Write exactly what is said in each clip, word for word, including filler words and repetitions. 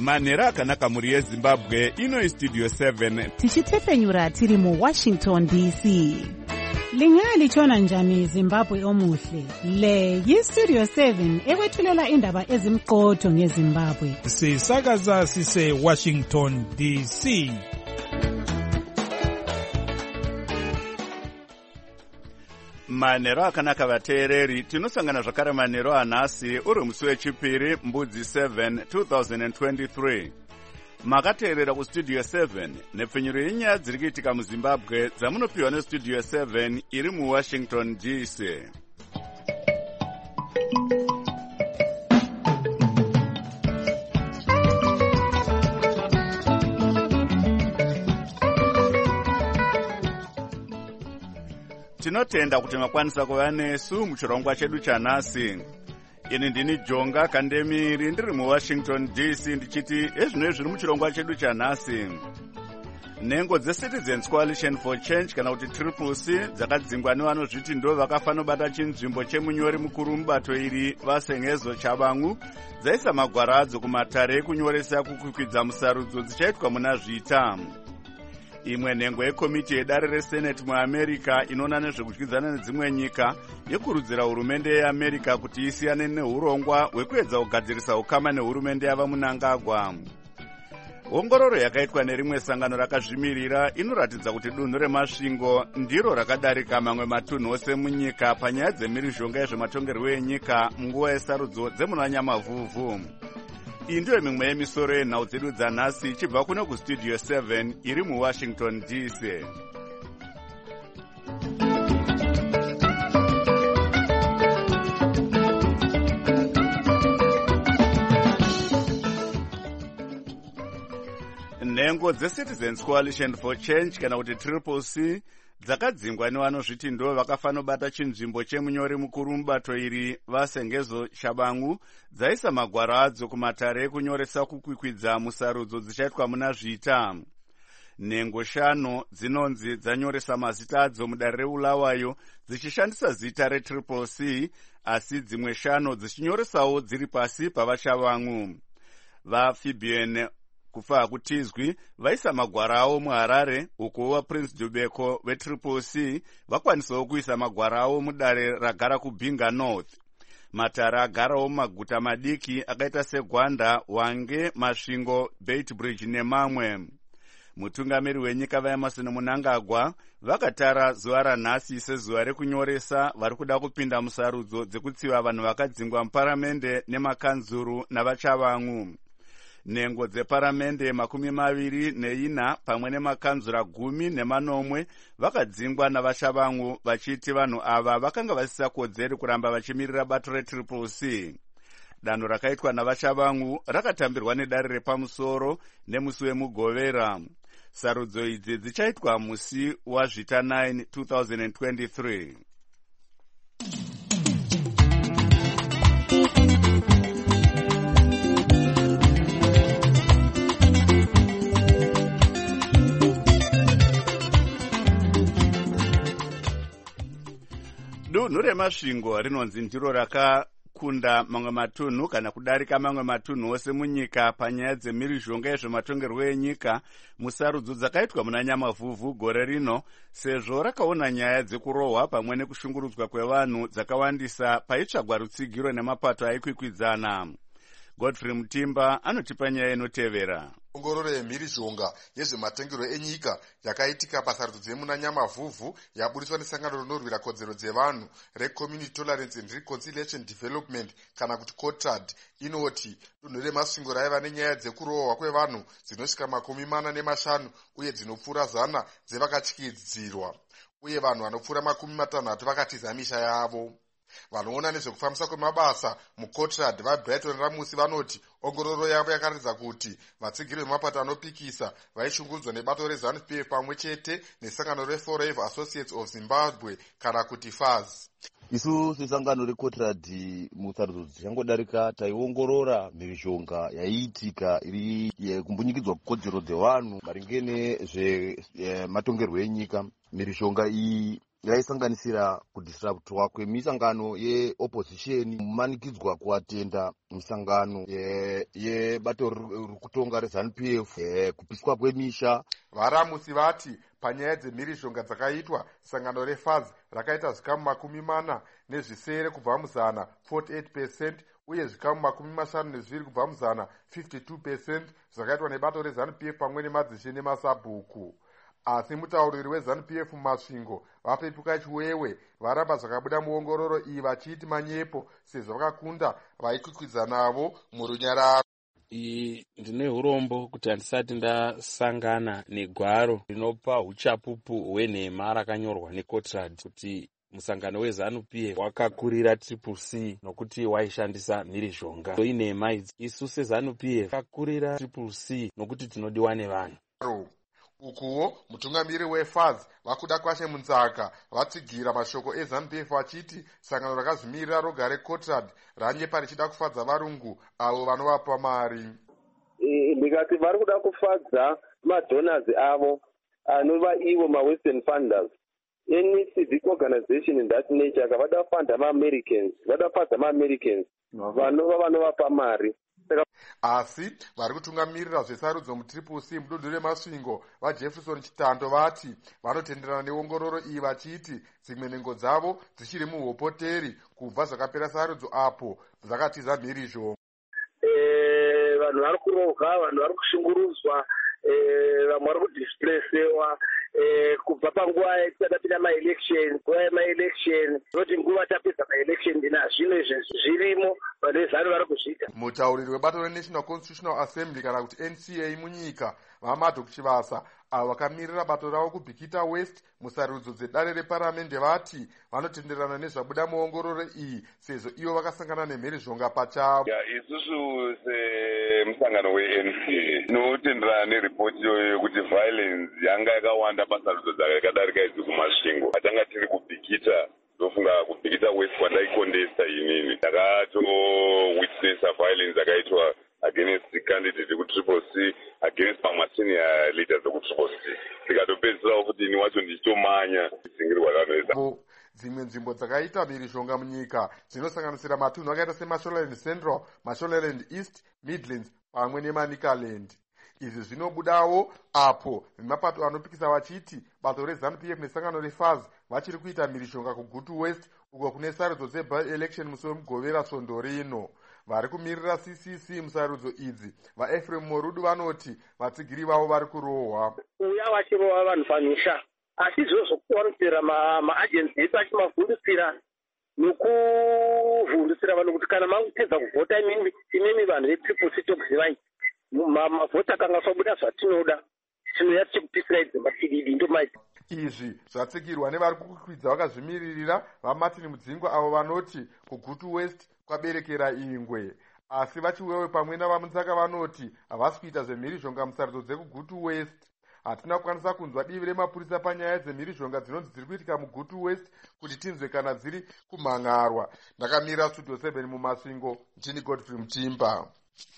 manhero akanaka mhuri yezimbabwe. Ino studio seven tichitefenyura tiri mu Washington D C. Lingalitshona njani Zimbabwe omuhle? Le yi-Studio seven ekwethulela indaba ezimqotho ngeZimbabwe. Sisakaza sise Washington D C. manhero akanaka vateereri, tinosangana zvakare manhero anhasi uri musi wechipiri mbudzi seven two thousand twenty-three. Makateerera kustudio seven nepfenyuro yenyaya dziri kuitika muzimbabwe dzamunopiwa nestudio seven iri muwashington D C. Tinotenda kuti makwanisa kuva nesu muchirongwa chedu chanhasi. Ini ndini Jonga Kandemiri ndiri muWashington D C ndichiti ezvino zviri muchirongwa chedu chanhasi. Nhengo dzeCitizens Coalition for Change kana kuti Triple C dzakadzingwa nevanozviti ndo vakafanobata chinzvimbo chemunyori mukuru mubato iri Vasengezo Chabangu dzaisa magwara adzo kumatare ekunyoresa kukwikwidza musarudzo dzichaitwa muna Zvita. Imwe nhengo yekomiti yedare reSenate muAmerica inoona nezvekudyidzana nedzimwe nyika yekurudzira hurumende yeAmerica kuti isiyane neurongwa hwekuedza kugadzirisa ukama nehurumende yava Mnangagwa. Ongororo yakaitwa nerimwe sangano rakazvimirira inoratidza kuti dunhu remasvingo ndiro rakadarika mamwe matunhu ose munyika panyaya dzemhirizhonga yezvematongerwo enyika munguva yesarudzo dzemuna Nyamavhuvhu. Iyi ndiyo mimwe yemisoro yenhau dzedu dzanhasi ichibva kuno kustudio seven iri muWashington D C. Nhengo dzeCitizens Coalition for Change kana kuti Triple C dzakadzingwa nevanozviti ndo vakafanobata chinzvimbo chemunyori mukuru mubato iri Vasengezo Chabangu dzaisa magwara adzo kumatare ekunyoresa kukwikwidza musarudzo dzichaitwa muna Zvita. Nhengo shanu dzinonzi dzanyoresa mazita adzo mudare reUlawayo dzichishandisa zita reTriple C, asi dzimwe shanu dzichinyoresawo dziri pasi pavaChabangu. VaFabian kufa kutizwi vaisa magwara awo muHarare, uko vaPrince Dubeko veTriple C vakwanisawo kuisa magwara awo mudare ragara kuBinga North. Matara agarawo mumaguta madiki akaita seGwanda, Hwange, Masvingo, Beitbridge nemamwe. Mutungamiri wenyika vaEmmerson Mnangagwa vakatara zuva ranhasi sezuva rekunyoresa vari kuda kupinda musarudzo dzekutsiva vanhu vakadzingwa muparamende nemakanzuru navaChabangu. Nhengo dzeparamende makumi maviri neina pamwe nemakanzura gumi nemanomwe vakadzingwa navaChabangu vachiti vanhu ava vakanga vasisa kodzeri kuramba vachimirira bato reTriple C. Danho rakaitwa navaChabangu rakatambirwa nedare repamusoro nemusi wemugovera. Sarudzo idzi dzichaitwa musi waZvita nine two thousand twenty-three. Dunhu remasvingo rinonzi ndiro rakakunda mamwe matunhu kana kudarika mamwe matunhu ose munyika panyaya dzemhirizhonga yezvematongerwo enyika musarudzo dzakaitwa muna Nyamavhuvhu gore rino, sezvo rakaona nyaya dzekurohwa pamwe nekushungurudzwa kwevanhu dzakawandisa paitsvagwa rutsigiro nemapato aikwikwidzana. Godfrey Mutimba anotipa nyaya inotevera. Ongororo yemhirizhonga yezvematongerwo enyika yakaitika pasarudzo dzemuna Nyamavhuvhu yaburiswa nesangano rinorwira kodzero dzevanhu reCommunity Tolerance and Reconciliation Development kana kuti COTAD inoti dunhu remasvingo raiva nenyaya dzekurohwa kwevanhu dzinosvika makumi mana nemashanu uye dzinopfuura zana dzevakatyidzirwa, uye vanhu vanopfuura makumi matanhatu vakatiza misha yavo. Vanoona nezvekufambisa kwemabasa muCOTAD vaBrighton Ramusi vanoti ongororo yavo yakaratidza kuti vatsigiri vemapato anopikisa vaishungurudzwa nebato reZANU P F pamwe chete nesangano reForever Associates of Zimbabwe kana kuti F A Z. Isu sesangano reCOTAD musarudzo dzichangodarika taiongorora mhirizhonga yaiitika iri kumbunyikidzwa kodzero dzevanhu maringe nezvematongerwo enyika. Mhirizhonga iyi yaisanganisira kudisruptwa kwemisangano yeopposition, kumanikidzwa kuatenda misangano yebato riri kutonga reZANU-P F, kupiswa kwemisha. Varamusi vati panyaya dzemhirizhonga dzakaitwa, sangano reFAZ rakaita zvikamu makumi mana nezvisere kubva muzana forty-eight percent uye zvikamu makumi mashanu nezviviri kubva muzana fifty-two percent zvakaitwa nebato reZANU-P F pamwe nemadzishe nemasabhuku. Asi mutauriri weZANU-P F mumasvingo vapepuka chiwewe varamba zvakabuda muongororo iyi vachiti manyepo sezvo vakakunda vaikwikwidza navo murunyararo. Iyi ndine urombo kuti handisati ndasangana negwaro rinopa uchapupu hwenhema rakanyorwa neCotrad kuti musangano weZANU-P F wakakurira triple C nokuti waishandisa mhirizhonga. Inhema idzi isu seZANU-P F takakurira triple C nokuti tinodiwa nevanhu. Ukuwo mutungamiri weFAZ vakuda kwashe munzaka vatsigira mashoko eZANU-P F vachiti sangano rakazvimirira roga reCotrad ranyepa richida kufadza varungu avo vanovapa mari. Ndikati vari kuda kufadza madonors avo anova ivo mawestern funders. Any civic organization in that nature vada kufanda maAmericans, vada kufadza maAmericans vanova vanovapa mari. Asi vari kutungamirira zvesarudzo mutriple C mudunhu remasvingo vaJefferson Chitando vati vanotenderana neongororo iyi vachiti dzimwe nhengo dzavo dzichiri muhopoteri kubva zvakapera sarudzo apo dzakatiza mhirizhonga. Vanhu vari kurohwa, vanhu vari kushungurudzwa, vamwe vari kudisplacewa kubva panguva yatisatapinda maelection, nguva yemaelection, noti nguva tapedza maelection ndina zvino zvirimo vanhu vezanu vari kuzviita. Mutauriri webato reNational Constitutional Assembly kana kuti N C A munyika vaMadok Chivasa avo vakamirira bato ravo kubhikita West musarudzo dzedare reparamende vati vanotenderana nezvabuda muongororo iyi sezvo ivo vakasangana nemhirizhonga pachavo. Isusu semusangano weN C A tinotenderana neripoti yokuti violence yanga yakawanda pasarudzo dzakadarika idzi kumasvingo. Patanga tiri kubhikita ndofunga kubhikita West kwandaikondesa inini ndakato witnessa violence yakaitwa against the candidate ku triple C, against my senior leaders ku triple C. Tikatopedzera kuti ini wacho ndichitomanya dzingirwa kaneza. Dzimwe nzvimbo dzakaita mhirizhonga munyika dzinosanganisira matunhu akaita seMashonaland Central, Mashonaland East, Midlands pamwe neManicaland. Izvi zvinobudawo apo nemapato anopikisa vachiti bato reZANU-P F nesangano reFAZ vachiri kuita mhirizhonga kuGutu West uko kune sarudzo dzebi-election musi wemugovera svondo rino. Vari kumirira C C C musarudzo idzi vaEphraim Morudu vanoti vatsigiri vavo vari kurohwa. Uya vachirohwa vanhu pamisha asi zvozvokuvarutira maagenzi edu achimavhundusira nokuvhundusira vanhu kuti kana makupedza kuvhota imimi imimi vanhu vetriple C tokuzivai mavhota akanga sabuda zvatinoda tinoya tichikupisira idzimba tididi ndomaiti. Izvi zvatsigirwa nevari kukwidza vakazvimiririra vaMartin Mudzingwa avo vanoti kuGutu West kwaberekera ingwe. Asi vachiwewe pamwe navamunzaka vanoti havasi kuita zvemhirizhonga musarudzo dzekuGutu West. Hatina kukwanisa kunzwa divi remapurisa panyaya dzemhirizhonga dzinonzi dziri kuitika muGutu West kuti tinzwe kana dziri kumhangarwa. Ndakamira Studio seven mumasvingo, ndini Godfrey Mutimba.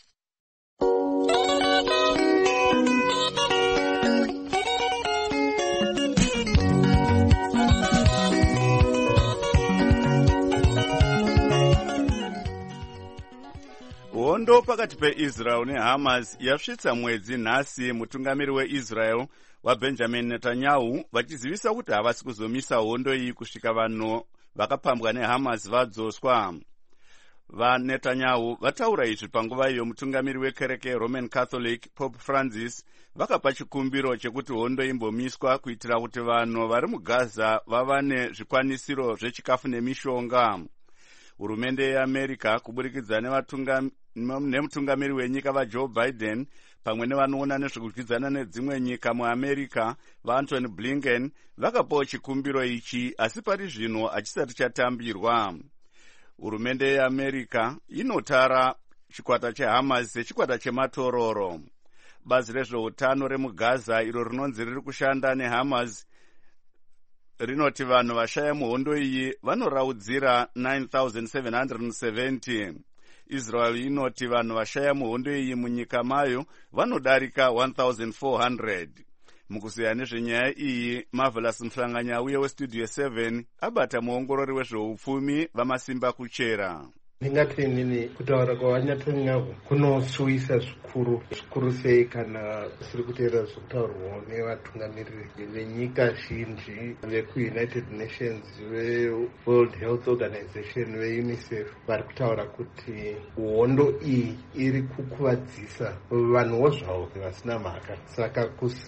Hondo pakati peIsrael neHamas yasvitsa mwedzi nhasi, mutungamiri weIsrael waBenjamin Netanyahu vachizivisa kuti havasi kuzomisa hondo iyi kusvika vanhu vakapambwa neHamas vadzoswa. VaNetanyahu vataura izvi panguva iyo mutungamiri wekereke Roman Catholic Pope Francis vakapa chikumbiro chekuti hondo imbomiswa kuitira kuti vanhu vari muGaza vava nezvikwanisiro zvechikafu nemishonga. Hurumende yeAmerica kuburikidza nemutungamiri wenyika vaJoe Biden pamwe nevanoona nezvekudyidzana nedzimwe nyika muAmerica vaAntony Blinken vakapawo chikumbiro ichi, asi pari zvino achisati chatambirwa. Hurumende yeAmerica inotara chikwata cheHamas sechikwata chematororo. Bazi rezveutano remuGaza iro rinonzi riri kushanda neHamas rinoti vanhu vashaya muhondo iyi vanoraudzira nine thousand seven hundred seventy. Israel inoti vanhu vashaya muhondo iyi munyika mayo vanodarika one thousand four hundred. mukuziya nezvenyaya iyi Marvelous Mhlanganya uye westudio seven abata muongorori wezveupfumi vamasimba kuchera. Ndingati nini kutaura kwavanyatonyavu kunoshuwisa zvikuru zvikuru sei kana siri kuteera zvekutaurwawo nevatungamiriri venyika zhinji vekuunited nations veworld health organization veunicef vari kutaura kuti hondo iyi iri kukuvadzisa vanhuwo zvavo vasina mhaka. Saka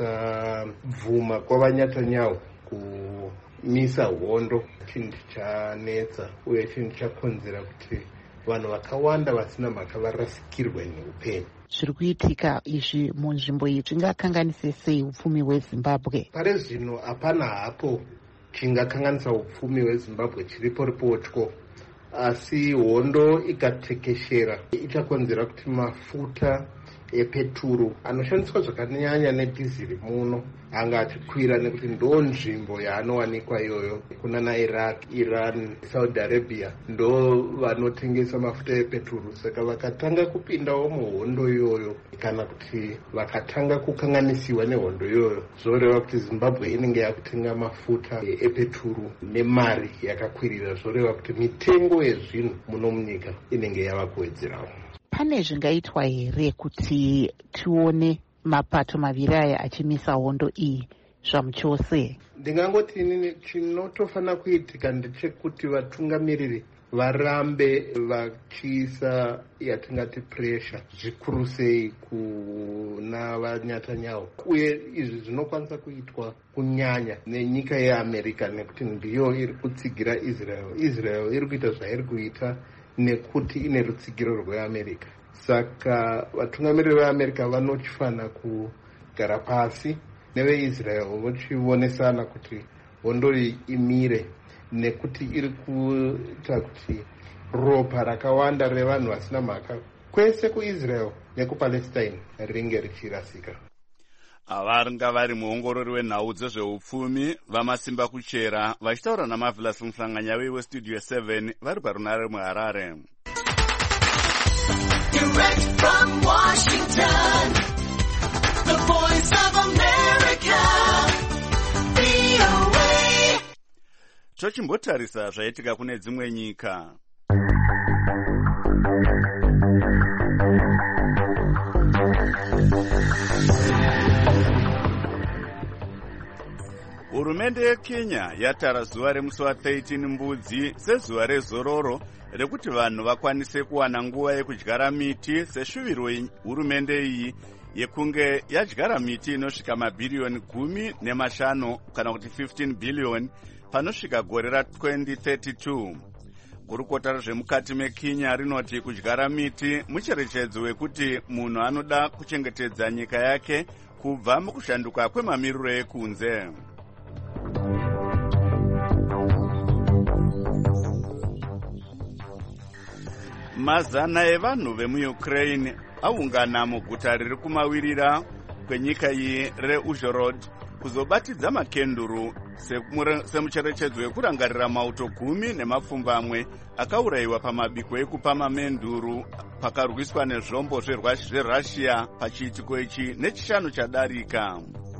kusabvuma kwavanyatonyavu kumisa hondo chinhu chanetsa uye chinhu chakonzera kuti vanhu vakawanda vasina mhaka varasikirwe neupenyu. Zviri kuitika izvi munzvimbo iyi zvingakanganise sei upfumi hweZimbabwe? Pari zvino hapana hapo chingakanganisa upfumi hweZimbabwe chiripo ripotyo, asi hondo ikatekeshera ichakonzera kuti mafuta epeturu anoshandiswa zvakanyanya nedhiziri muno anga achikwira nekuti ndo nzvimbo yaanowanikwa iyoyo kunana Iraq, Iran, Saudi Arabia ndo vanotengesa mafuta epeturu. Saka vakatanga kupindawo muhondo iyoyo kana kuti vakatanga kukanganisiwa nehondo iyoyo zvoreva kuti Zimbabwe inenge yakutenga mafuta epeturu nemari yakakwirira, zvoreva kuti mitengo yezvinhu muno munyika inenge yava kuwedzerawo. Pane zvingaitwa here kuti tione mapato maviri aya achimisa hondo iyi zvamuchose? Ndingangoti inini chinotofanira kuitika ndechekuti vatungamiriri varambe vachiisa yatingati pressure zvikuru sei kuna vanyatanyawo, uye izvi zvinokwanisa kuitwa kunyanya nenyika yeAmerica nekuti ndiyo iri kutsigira Israel. Israel iri kuita zvairi kuita nekuti ine rutsigiro rweAmerica. Saka vatungamiriri veAmerica vanochifanira kugara pasi neveIsrael vochionesana kuti hondo iyi imire, nekuti iri kuita kuti ropa rakawanda revanhu vasina mhaka kwese kuIsrael nekupalestine ringe richirasika. Avanga vari muongorori wenhau dzezveupfumi vamasimba kuchera vachitaura naMarvelous Mhlanganya westudio seven vari parunare muHarare. Direct from Washington, the voice of America, V O A. Tochimbotarisa zvaitika kune dzimwe nyika. Hurumende yeKenya yatara zuva remusi wa13 mbudzi sezuva rezororo rekuti vanhu vakwanise kuwana nguva yekudyara miti seshuviro hurumende iyi yekunge yadyara miti inosvika mabhiriyoni gumi nemashanu kana kuti fifteen billion panosvika gore ra twenty thirty-two. Gurukota rezvemukati meKenya rinoti kudyara miti mucherechedzo wekuti munhu anoda kuchengetedza nyika yake kubva mukushanduka kwemamiriro ekunze. Mazana evanhu vemuUkraine aungana muguta riri kumawirira kwenyika iyi reUzhhorod kuzobatidza makenduru semucherechedzo wekurangarira mauto gumi nemapfumbamwe akaurayiwa pamabiko ekupama menduru pakarwiswa nezvombo zveRussia pachiitiko ichi nechishanu chadarika.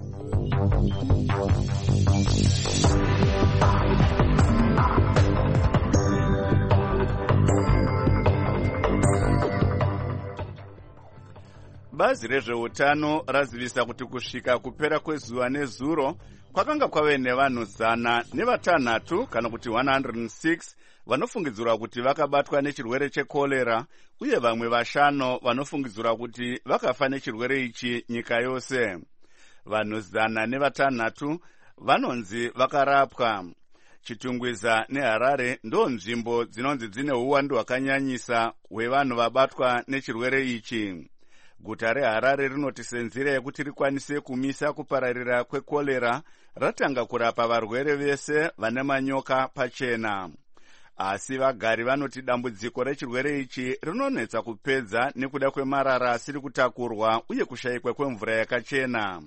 Bazi rezveutano razivisa kuti kusvika kupera kwezuva nezuro kwakanga kwave nevanhu zana nevatanhatu kana kuti one hundred six vanofungidzirwa kuti vakabatwa nechirwere chekolera uye vamwe vashanu vanofungidzirwa kuti vakafa nechirwere ichi nyika yose. Vanhu zana nevatanhatu vanonzi vakarapwa. Chitungwiza neHarare ndo nzvimbo dzinonzi dzine uwandu hwakanyanyisa hwevanhu vabatwa nechirwere ichi. Guta reHarare rinoti senzira yekuti rikwanise kumisa kupararira kwekolera ratanga kurapa varwere vese vane manyoka pachena. Asi vagari vanoti dambudziko rechirwere ichi rinonetsa kupedza nekuda kwemarara asiri kutakurwa uye kushayikwa kwemvura yakachena.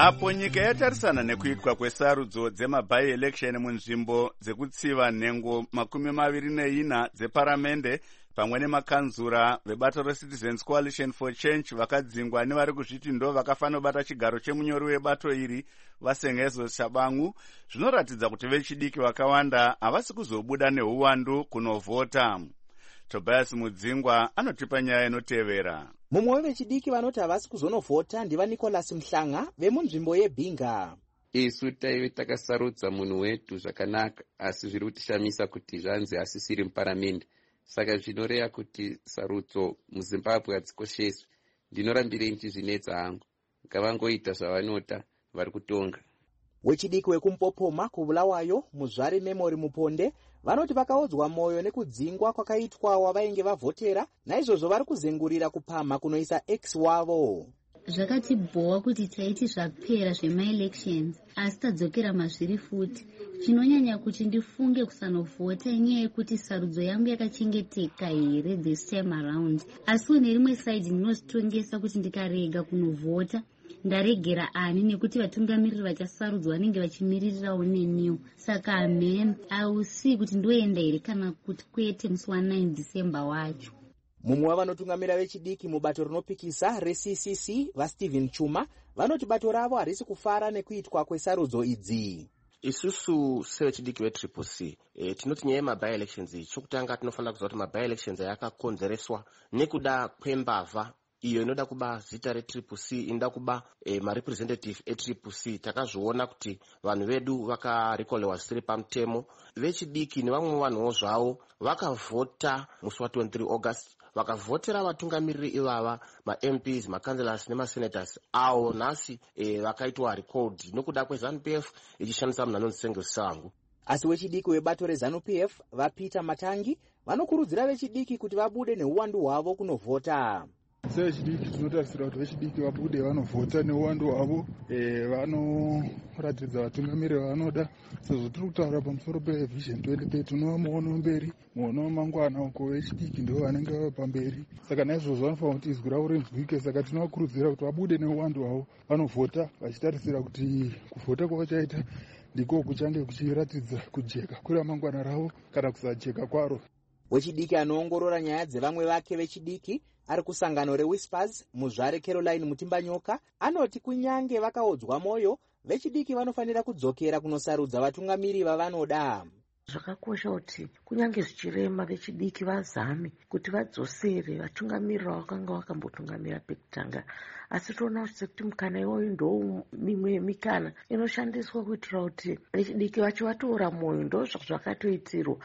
apo nyika yatarisana nekuitwa kwesarudzo dzemabi-election munzvimbo dzekutsiva nhengo makumi maviri neina dzeparamende pamwe nemakanzura vebato reCitizens Coalition for Change vakadzingwa nevari kuzviti ndo vakafanira kubata chigaro chemunyori webato iri vasengezo Shabangu, zvinoratidza kuti vechidiki vakawanda havasi kuzobuda neuwandu kunovhota. Tobias Mudzingwa anotipa nyaya inotevera. Mumwe wevechidiki vanoti havasi kuzonovhota ndiva Nicholas Mhlanga vemunzvimbo yeBhinga. Isu taive takasarudza munhu wetu zvakanaka, asi zviri kutishamisa kuti zvanzi asisiri muparamende. Saka zvinoreva kuti sarudzo muZimbabwe hadzikosheswi. Ndinorambirei ndichizvinetsa hangu. Ngavangoita zvavanota, vari kutonga. Wechidiki wekuMupopoma kuBulawayo, Muzvare Memory Muponde, vanoti vakaodzwa moyo nekudzingwa kwakaitwa wavainge vavhotera, naizvozvo vari kuzengurira kupamha kunoisa ex wavo. Zvakatibhowa kuti taiti zvapera zvema-elections, asi tadzokera mazviri futi. Chinonyanya kuti ndifunge kusanovhota inyaya yekuti sarudzo yangu yakachengeteka here this time around. Asi nerimwe side ndinozvitongesa kuti ndikarega kunovhota, ndaregera ani nekuti vatungamiriri vachasarudzwa vanenge vachimiririrawo neniwo. Saka amen, ausi kuti ndoenda here kana kuti kwete musi wa nine December wacho. Mumwe wavanotungamira vechidiki mubato rinopikisa reC C C vaStephen Chuma vanoti bato ravo harisi kufara nekuitwa kwesarudzo idzi. Isusu sevechidiki vetriple C e, tinoti nyaya yemabi-elections chokutanga tinofanira kuziva kuti mabi-elections yakakonzereswa nekuda kwembavha iyo inoda kuba zita retriple C inoda kuba e, marepresentative etriple C. Takazviona kuti vanhu vedu vakarekolewa zvisiri pamutemo. Vechidiki nevamwe vanhuwo zvavo vakavhota musi wa twenty-three August, vakavhotera vatungamiriri ivava ma-M Ps, ma-councillors nema-senators avo nhasi e, vakaitwa record nokuda kweZANU-P F ichishandisa munhu anonzi Sengezo Shabangu. Asi wechidiki webato reZANU-P F vaPeter Matangi vanokurudzira vechidiki kuti vabude neuwandu hwavo kunovhota. Sevechidiki tinotarisira kuti vechidiki vabude vanovhota neuwandu hwavo, e, vanoratidza vatungamiriri vanoda. Sezvo tiri kutaura pamusoro pevision twenty thirty tinova muono mberi, muono mangwana uko vechidiki ndo vanenge vava pamberi. Saka naizvozvo vanofanira kuti izwi ravo rinzwike. Saka tinovakurudzira kuti vabude neuwandu hwavo vanovhota, vachitarisira kuti kuvhota kwavachaita ndiko kuchange kuchiratidza kujeka kweramangwana ravo kana kusajeka kwaro. Wechidiki anoongorora nyaya dzevamwe vake vechidiki ari kusangano reWhispers Muzvare Caroline Mutimbanyoka anoti kunyange vakaodzwa moyo vechidiki vanofanira kudzokera kunosarudza vatungamiri vavanoda. Zvakakosha kuti kunyange zvichirema vechidiki vazame kuti vadzosere vatungamirira vakanga vakambotungamira pekutanga. Asi toona kuti mukana iwoyo ndo mimwe mikana inoshandiswa kuitira kuti vechidiki vacho vatora moyo, ndo zvakatoitirwa.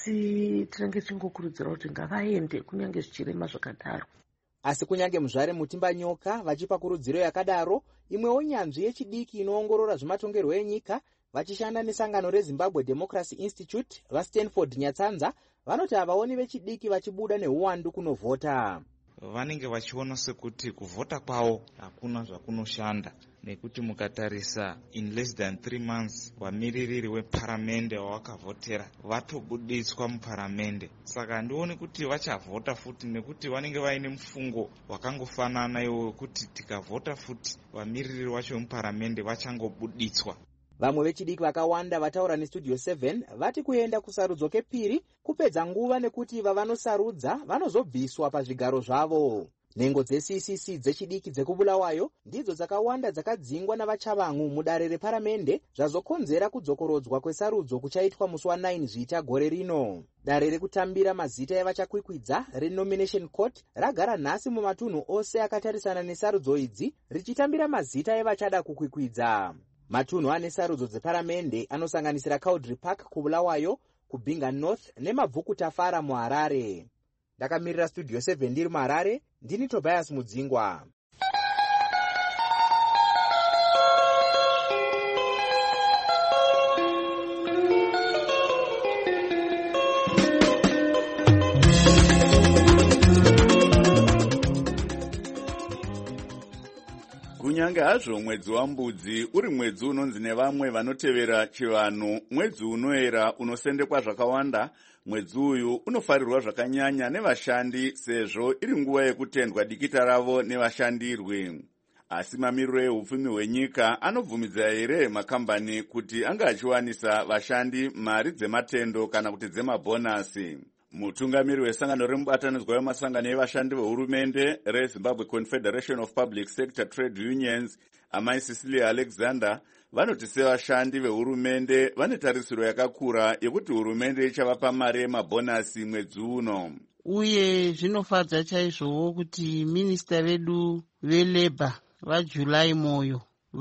Asi tinenge tingokurudzira kuti ngavaende kunyange zvichirema zvakadaro. Asi kunyange Muzvare Mutimbanyoka vachipa kurudziro yakadaro, imwewo nyanzvi yechidiki inoongorora zvematongerwo enyika vachishanda nesangano reZimbabwe Democracy Institute vaStanford Nyatsanza vanoti havaoni vechidiki vachibuda neuwandu kunovhota. Vanenge vachiona sekuti kuvhota kwavo hakuna zvakunoshanda, nekuti mukatarisa in less than three months vamiririri weparamende wavakavhotera vatobuditswa muparamende. Saka handioni kuti vachavhota futi, nekuti vanenge vaine mufungo wakangofanana iwo wekuti tikavhota futi vamiririri vacho vemuparamende vachangobuditswa. Vamwe vechidiki vakawanda vataura neStudio seven vati kuenda kusarudzo kepiri kupedza nguva nekuti vavanosarudza vanozobviswa pazvigaro zvavo. Nhengo dzeC C C dzechidiki dzekuBulawayo ndidzo dzakawanda dzakadzingwa navaChavangu mudare reparamende zvazokonzera kudzokorodzwa kwesarudzo kuchaitwa musi wa nine Zvita gore rino. Dare rekutambira mazita evachakwikwidza reNomination Court ragara nhasi mumatunhu ose akatarisana nesarudzo idzi richitambira mazita evachada kukwikwidza. Matunhu ane sarudzo dzeparamende anosanganisira Cowdrey Park kuBulawayo, kuBhinga North neMabvuku Tafara muHarare. Ndakamirira Studio seven ndiri muHarare, ndini Tobias Mudzingwa. Kunyange hazvo mwedzi wambudzi uri mwedzi unonzi nevamwe vanotevera chivanhu mwedzi unoera unosendekwa zvakawanda, mwedzi uyu unofarirwa zvakanyanya nevashandi sezvo iri nguva yekutendwa dikita ravo nevashandirwi. asi mamiriro ehupfumi hwenyika anobvumidza here makambani kuti anga achiwanisa vashandi mari dzematendo kana kuti dzemabhonasi? Mutungamiri wesangano remubatanidzwa wemasangano evashandi vehurumende reZimbabwe Confederation of Public Sector Trade Unions, amai Cecilia Alexander, vanoti sevashandi vehurumende vane tarisiro yakakura yekuti hurumende ichavapa mari yemabhonasi mwedzi uno. Uye zvinofadza chaizvowo kuti minista vedu velabor vaJulai Moyo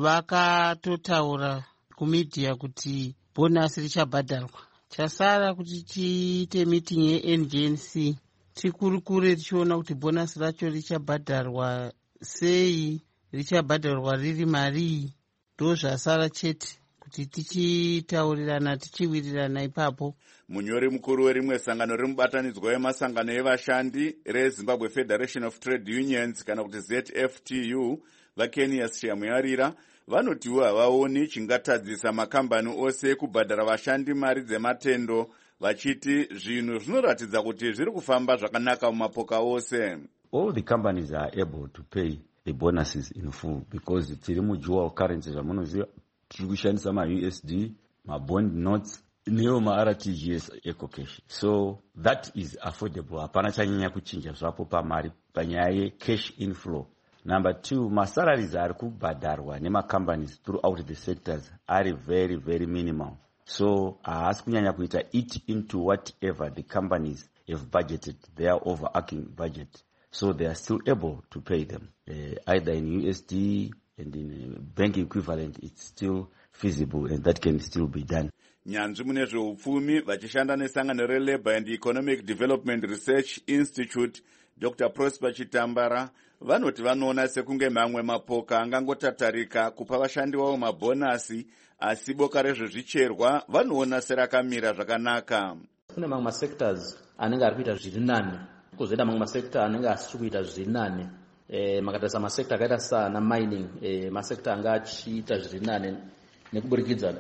vakatotaura kumidhia kuti bhonasi richabhadharwa. Chasara kuti tiite meeting ye-N G N C tikurukure tichiona kuti bhonasi racho richabhadharwa sei, richabhadharwa riri marii. Ndo zvasara chete kuti tichitaurirana tichiwirirana ipapo. Munyori mukuru werimwe sangano remubatanidzwa wemasangano evashandi reZimbabwe Federation of Trade Unions kana kuti Z F T U, vaKenias Shamuyarira, vanotiwo havaoni chingatadzisa makambani ose kubhadhara vashandi mari dzematendo, vachiti zvinhu zvinoratidza kuti zviri kufamba zvakanaka mumapoka ose. All the companies are able to pay the bonuses in full because tiri mudual currency zvamunoziva, tiri kushandisa ma-U S D, ma-bond notes, neo ma-R T G S eco-cash. So that is affordable. Hapana chanyanya kuchinja zvapo pamari panyaya ye-cash inflow. Number two, masalaries are kubhadharwa nema-companies throughout the sectors are very, very minimal. So haasi kunyanya kuita it into whatever the companies have budgeted, their overarching budget. So they are still able to pay them. Uh, either in U S D and in bank equivalent, it's still feasible and that can still be done. Nyanzvi mune zveupfumi vachishanda nesangano reLabour and Economic Development Research Institute, Doctor Prosper Chitambara, vanoti vanoona sekunge mamwe mapoka angangotatarika kupa vashandi vavo mabhonasi, asi boka rezvezvicherwa vanoona serakamira zvakanaka. Kune mamwe masectors anenge ari kuita zviri nani, kozoita mamwe masector anenge asiri kuita zviri nani. E, makatarisa masector akaita sana mining, e, masector anga achiita zviri nani nekuburikidza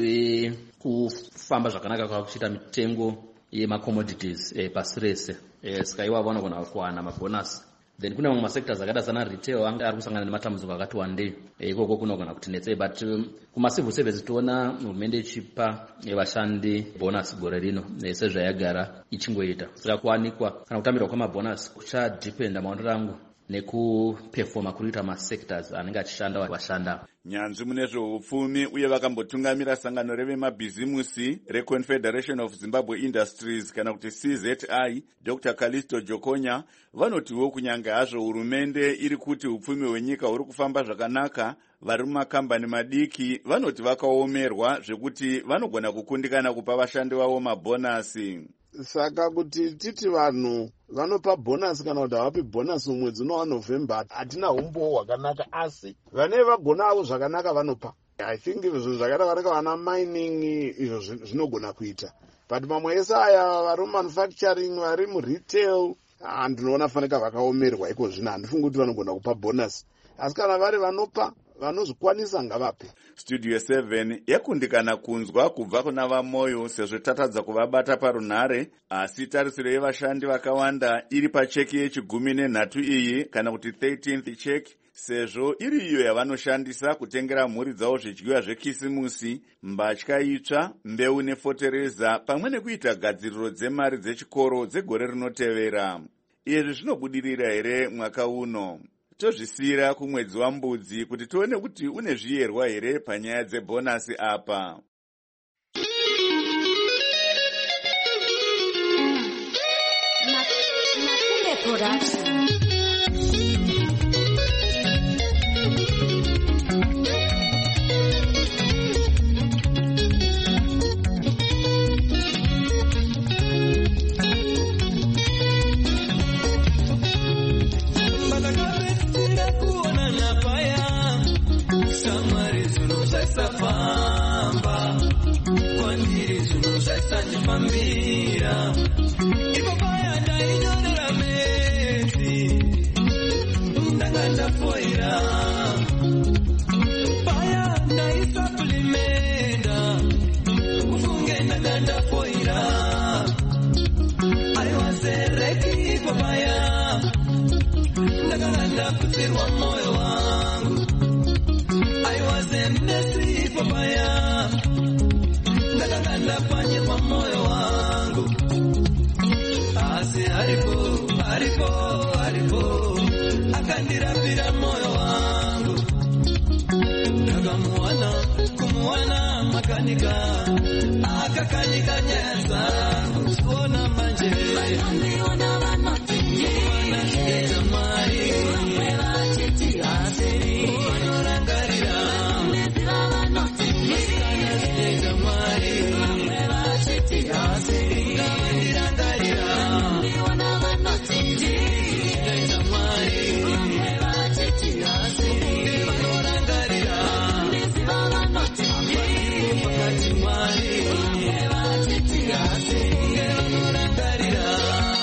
e, kufamba zvakanaka kwakuchiita mitengo yemacommodities e, pasi rese. E, saka iwavo vanogona kuwana mabhonasi. Then kuna mamwe masectors akaita sana retail anga ari kusangana nematambudziko akati wandei. E, ikoko kunogona kuti netsei, but um, kumacivil service toona hurumende ichipa e, vashandi bonus gore rino e, sezvayagara ichingoita. Saka kuwanikwa kana kutambirwa kwamabhonasi kuchadhipenda maonero angu nekuperforma kuita masectors anenge achishanda vashanda. Nyanzvi mune zveupfumi uye vakambotungamira sangano revemabhizimusi reConfederation of Zimbabwe Industries kana kuti C Z I, Doctor Kalisto Jokonya, vanotiwo kunyange hazvo hurumende iri kuti upfumi hwenyika huri kufamba zvakanaka, vari mumakambani madiki vanoti vakaomerwa zvekuti vanogona kukundikana kupa vashandi vavo mabhonasi. Saka kuti titi vanhu vanopa bhonasi kana kuti havapi bhonasi mumwedzi uno wa November, hatina umbowo hwakanaka, asi vane vagonawo zvakanaka vanopa. I think izvo zvakaita vana mining izvo zvinogona kuita, but mamwe ese aya vari mumanufacturing, vari muretail, ndinoona fanika vakaomerwa iko zvino. Handifungi kuti vanogona kupa bhonasi, asi kana vari vanopa vanozvikwanisa ngavape. Studio seven yakundikana kunzwa kubva kuna vaMoyo sezvo tatadza kuvabata parunhare, asi tarisiro yevashandi vakawanda iri pacheki yechigumi nenhatu iyi kana kuti thirteenth check, sezvo iri iyo yavanoshandisa kutengera mhuri dzavo zvidyiwa zvekisimusi, mbatya itsva, mbeu nefotereza, pamwe nekuita gadziriro dzemari dzechikoro dzegore rinotevera. Izvi zvinobudirira here mwaka uno? Tozvisira kumwedzi waMbudzi kuti tione kuti une zviyerwa here panyaya dzebhonasi apa. Makunde Production. Mambira, ipo paya da inyorera mezi, akandirapira moyo wangu. Ndakamuwana kumuwana makanika akakanika nyaya zangu. Suona manje vanondiona vanoti vanazvikaita Mwari vamwe vachiti hasiri vanorangarira neziva vanoti vanazvikaita Mwari vamwe vachiti hasiri ngavandirangarira ndiona vanoti zvikaita Mwari vamwe vachiti hasiri vanorangarira neziva vanoti pakati Mwari vamwe vachiti hasiri vanorangarira.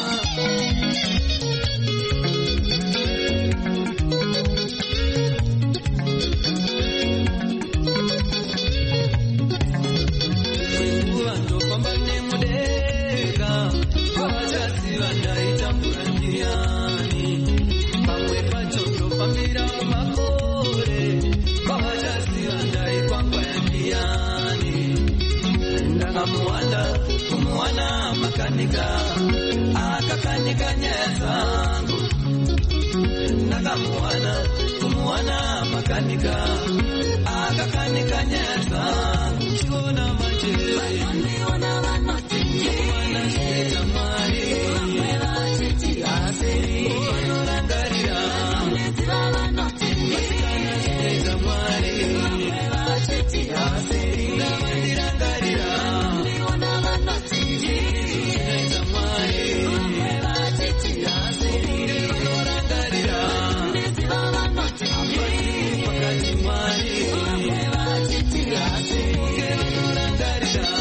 Vandofamba nemudenga kwavachaziva ndaitambura ndiyani, pamwe pacho ndofambira mumakore kwavachaziva ndaikwangwaya ndiyani. Ndakamuwana kumuwana makanika akakanika nyaya dzangu. Ndakamuwana kumuwana makanika akakanika nyaya dzangu. Chiona manje vanondiona vanoti vanazvikaita Mwari vamwe vachiti hasiri vanorangarira neziva vanoti vanazvikaita Mwari vamwe vachiti hasiri ngavandirangarira ndiona vanoti zvikaita Mwari vamwe vachiti hasiri vanorangarira neziva vanoti pakati Mwari vamwe vachiti hasiri vanorangarira.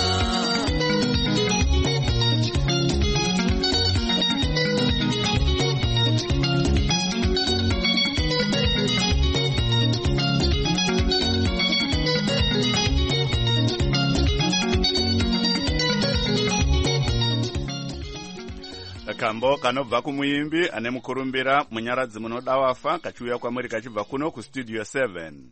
Kambo kanobva kumuimbi ane mukurumbira munyaradzi munoda wafa kachiuya kwamuri kachibva kuno kustudio seven.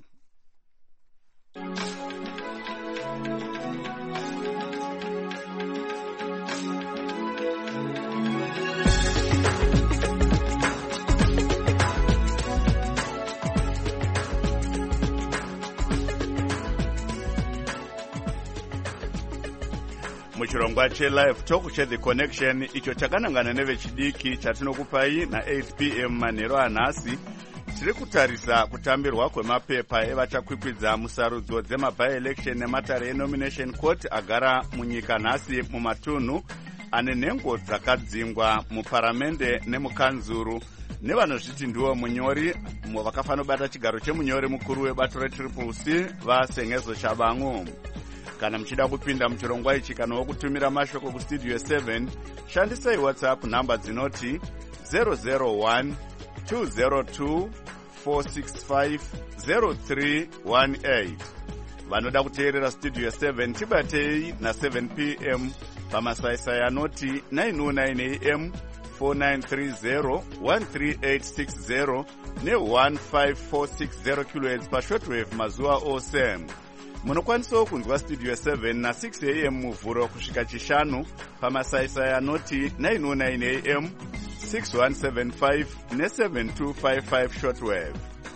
Muchirongwa che-live talk che-The Connection icho chakanangana nevechidiki chatinokupai na eight p m manhero anhasi. Tiri kutarisa kutambirwa kwemapepa evachakwikwidzwa musarudzo dzema-by-election nematare enomination court agara munyika nhasi mumatunhu ane nhengo dzakadzingwa muparamende nemukanzuru nevanozviti ndiwo munyori vakafanobata chigaro chemunyori mukuru webato retriple c vasengezo Shabangu. Kana muchida kupinda muchirongwa ichi kana wokutumira mashoko kustudio seven, shandisai WhatsApp namba dzinoti zero zero one two zero two four six five zero three one eight. Vanoda kuteerera studio seven tibatei na seven p m pamasaisai anoti nine oh nine a m four nine three zero one three eight six zero ne one five four six zero kilohertz pashortwave mazuva ose. Munokwanisawo kunzwa studio seven na six a m muvhuro kusvika chishanu pamasaisai anoti nine oh nine a m six one seven five ne seven two five five shortwave.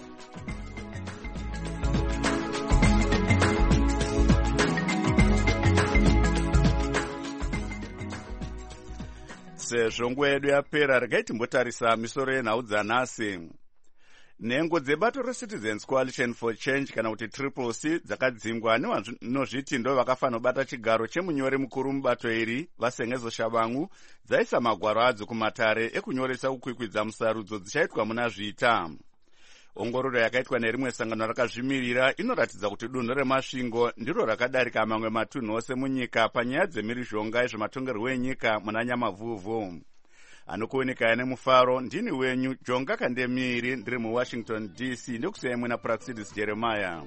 Sezvo nguva yedu yapera, regai timbotarisa misoro yenhau dzanhasi. Nhengo dzebato reCitizens Coalition for Change kana kuti Triple C dzakadzingwa nevanozviti ndo vakafanobata chigaro chemunyori mukuru mubato iri vasengezo Shabangu dzaisa magwaro adzo kumatare ekunyoresa kukwikwidza musarudzo dzichaitwa muna zvita. Ongororo yakaitwa nerimwe sangano rakazvimirira inoratidza kuti dunhu remasvingo ndiro rakadarika mamwe matunhu ose munyika panyaya dzemhirizhonga yezvematongerwo enyika muna Nyamavhuvhu. Anokuoneka ane mufaro ndini wenyu Jonga Kandemiri ndiri muWashington D C ndokusiyai muna Praxidis Jeremiah.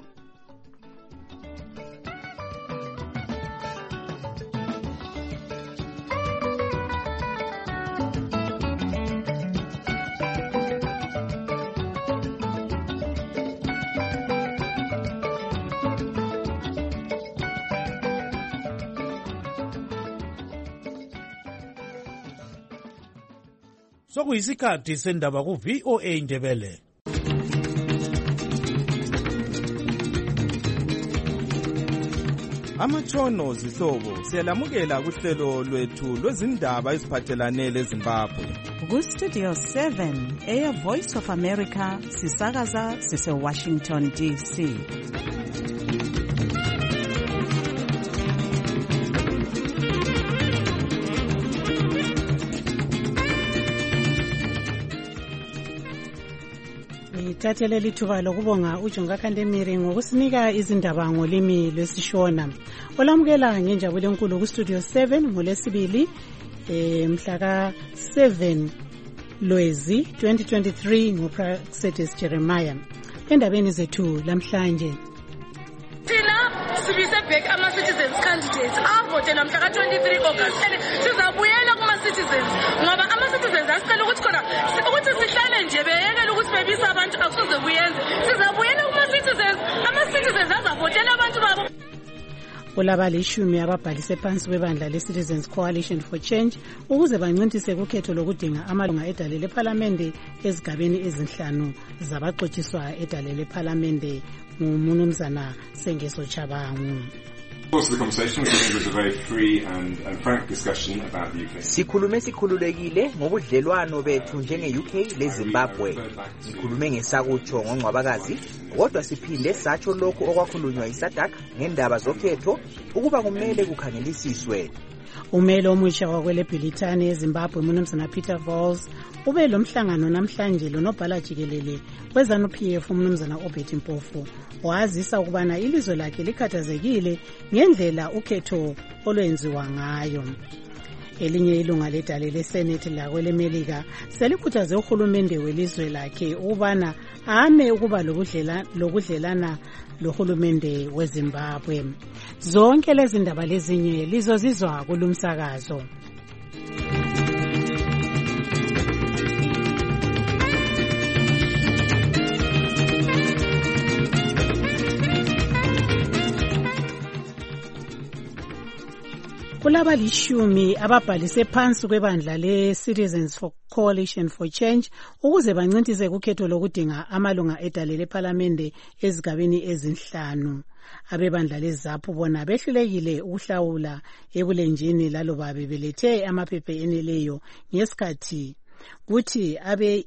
Sokuyisikhathi sendaba ku V O A Ndebele. amatshono zihlobo siyalamukela kuhlelo lwethu lwezindaba eziphathelane leZimbabwe. Ku-Studio seven, Air Voice of America, sisakaza sise-Washington D C. Ngithathele lithuba lokubonga uJonga Kandemiri ngokusinika izindaba ngolimi lwesishona. Olamukela ngenjabulo enkulu ku-Studio seven ngolesibili eh mhla ka seven Lwezi twenty twenty-three nguPraxedis Jeremiah. Endabeni zethu lamhlanje, thina sibise back ama-citizens candidates avote namhla ka twenty-three August and sizabuyela kuma-citizens ngoba ama-citizens asicela ukuthi khona ukuthi sihlale nje beyekele ukuthi bebise abantu akusoze kuyenze. Sizabuyela kuma-citizens, ama-citizens azavotela abantu babo. kulaba lishumi ababhalise phansi kwebandla le-Citizens Coalition for Change ukuze bancintise kukhetho lokudinga amalunga edale lephalamende ezigabeni ezinhlanu zabaxotshiswa edale lephalamende nguMnumzana Sengezo Chabangu. Sikhulume sikhululekile ngobudlelwano bethu njenge-U K leZimbabwe. Sikhulume ngesakutsho ngongcwabakazi, kodwa siphinde satsho lokhu okwakhulunywa yiSADC ngendaba zokhetho ukuba kumele kukhangelisiswe. Umelo omusha wakweleBhilitane eZimbabwe uMnumzana Peter Vols ube lo mhlangano namhlanje lonobhala jikelele weZANU-P F uMnumzana Obert Mpofu wazisa ukubana ilizwe lakhe likhathazekile ngendlela ukhetho olwenziwa ngayo. Elinye ilunga ledale leSenate lakweleMelika selikhuthaze uhulumende welizwe lakhe ukubana ame ukuba lokudlelana lohulumende weZimbabwe. Zonke lezi ndaba lezinye lizozizwa kulumsakazo. Kulaba lishumi ababhalise phansi kwebandla le-Citizens for Coalition for Change ukuze bancintise kukhetho lokudinga amalunga edale lephalamende ezigabeni ezinhlanu. Abebandla leZAPU bona behlulekile ukuhlawula ebulenjini laloba bebelethe amaphepha eneleyo ngesikhathi kuthi abe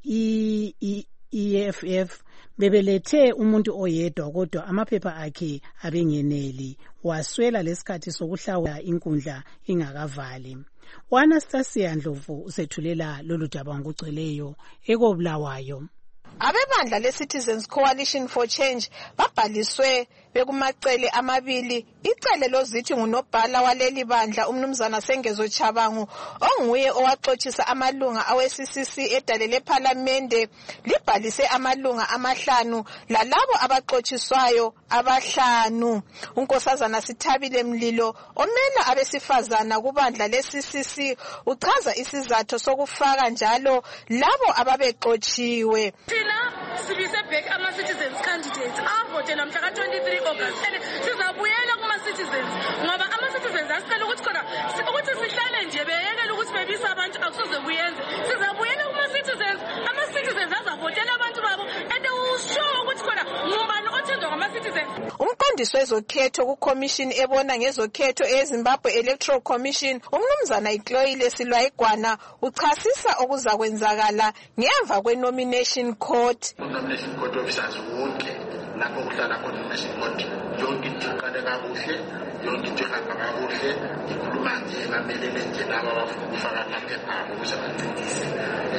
E F F bebelethe umuntu oyedwa kodwa amaphepha akhe abengeneli, waswela lesikhathi sokuhlawula inkundla ingakavali. uAnastasia Ndlovu usethulela lolu daba ngokugcweleyo ekobulawayo. Abebandla le-Citizens Coalition for Change babhaliswe bekumacele amabili. Icele lozithi ngunobhala waleli bandla uMnumzana Sengezo Chabangu onguye owaxotsisa amalunga awe-C C C edale lephalamende libhalise amalunga amahlanu lalabo abaxotshiswayo abahlanu. uNkosazana Sithabile Mlilo omela abesifazana kubandla le-C C C uchaza isizathu sokufaka njalo labo ababexotshiwe. Sibise back ama-citizens candidates avote namhla ka twenty-three August and sizabuyela kuma-citizens ngoba ama-citizens asicela ukuthi khona ukuthi sihlale nje beyekele ukuthi bebise abantu akusoze kuyenze. Sizabuyela kuma-citizens, ama-citizens azavotela abantu babo and usho ukuthi khona ngubani othendwa ngama-citizens. Umqondisi wezokhetho kuCommission ebona ngezokhetho eZimbabwe Electoral Commission uMnumzana Ichloile Silwaigwana uchasisa okuzakwenzakala ngemva kwe-nomination court. Nomination court officers wonke lapho kuhlala khona nomination court yonke into iqale kakuhle, yonke into ihamba kakuhle. Ikhuluma nje bamelele nje laba abafuna ukufaka amaphepha abo ukuze bancedise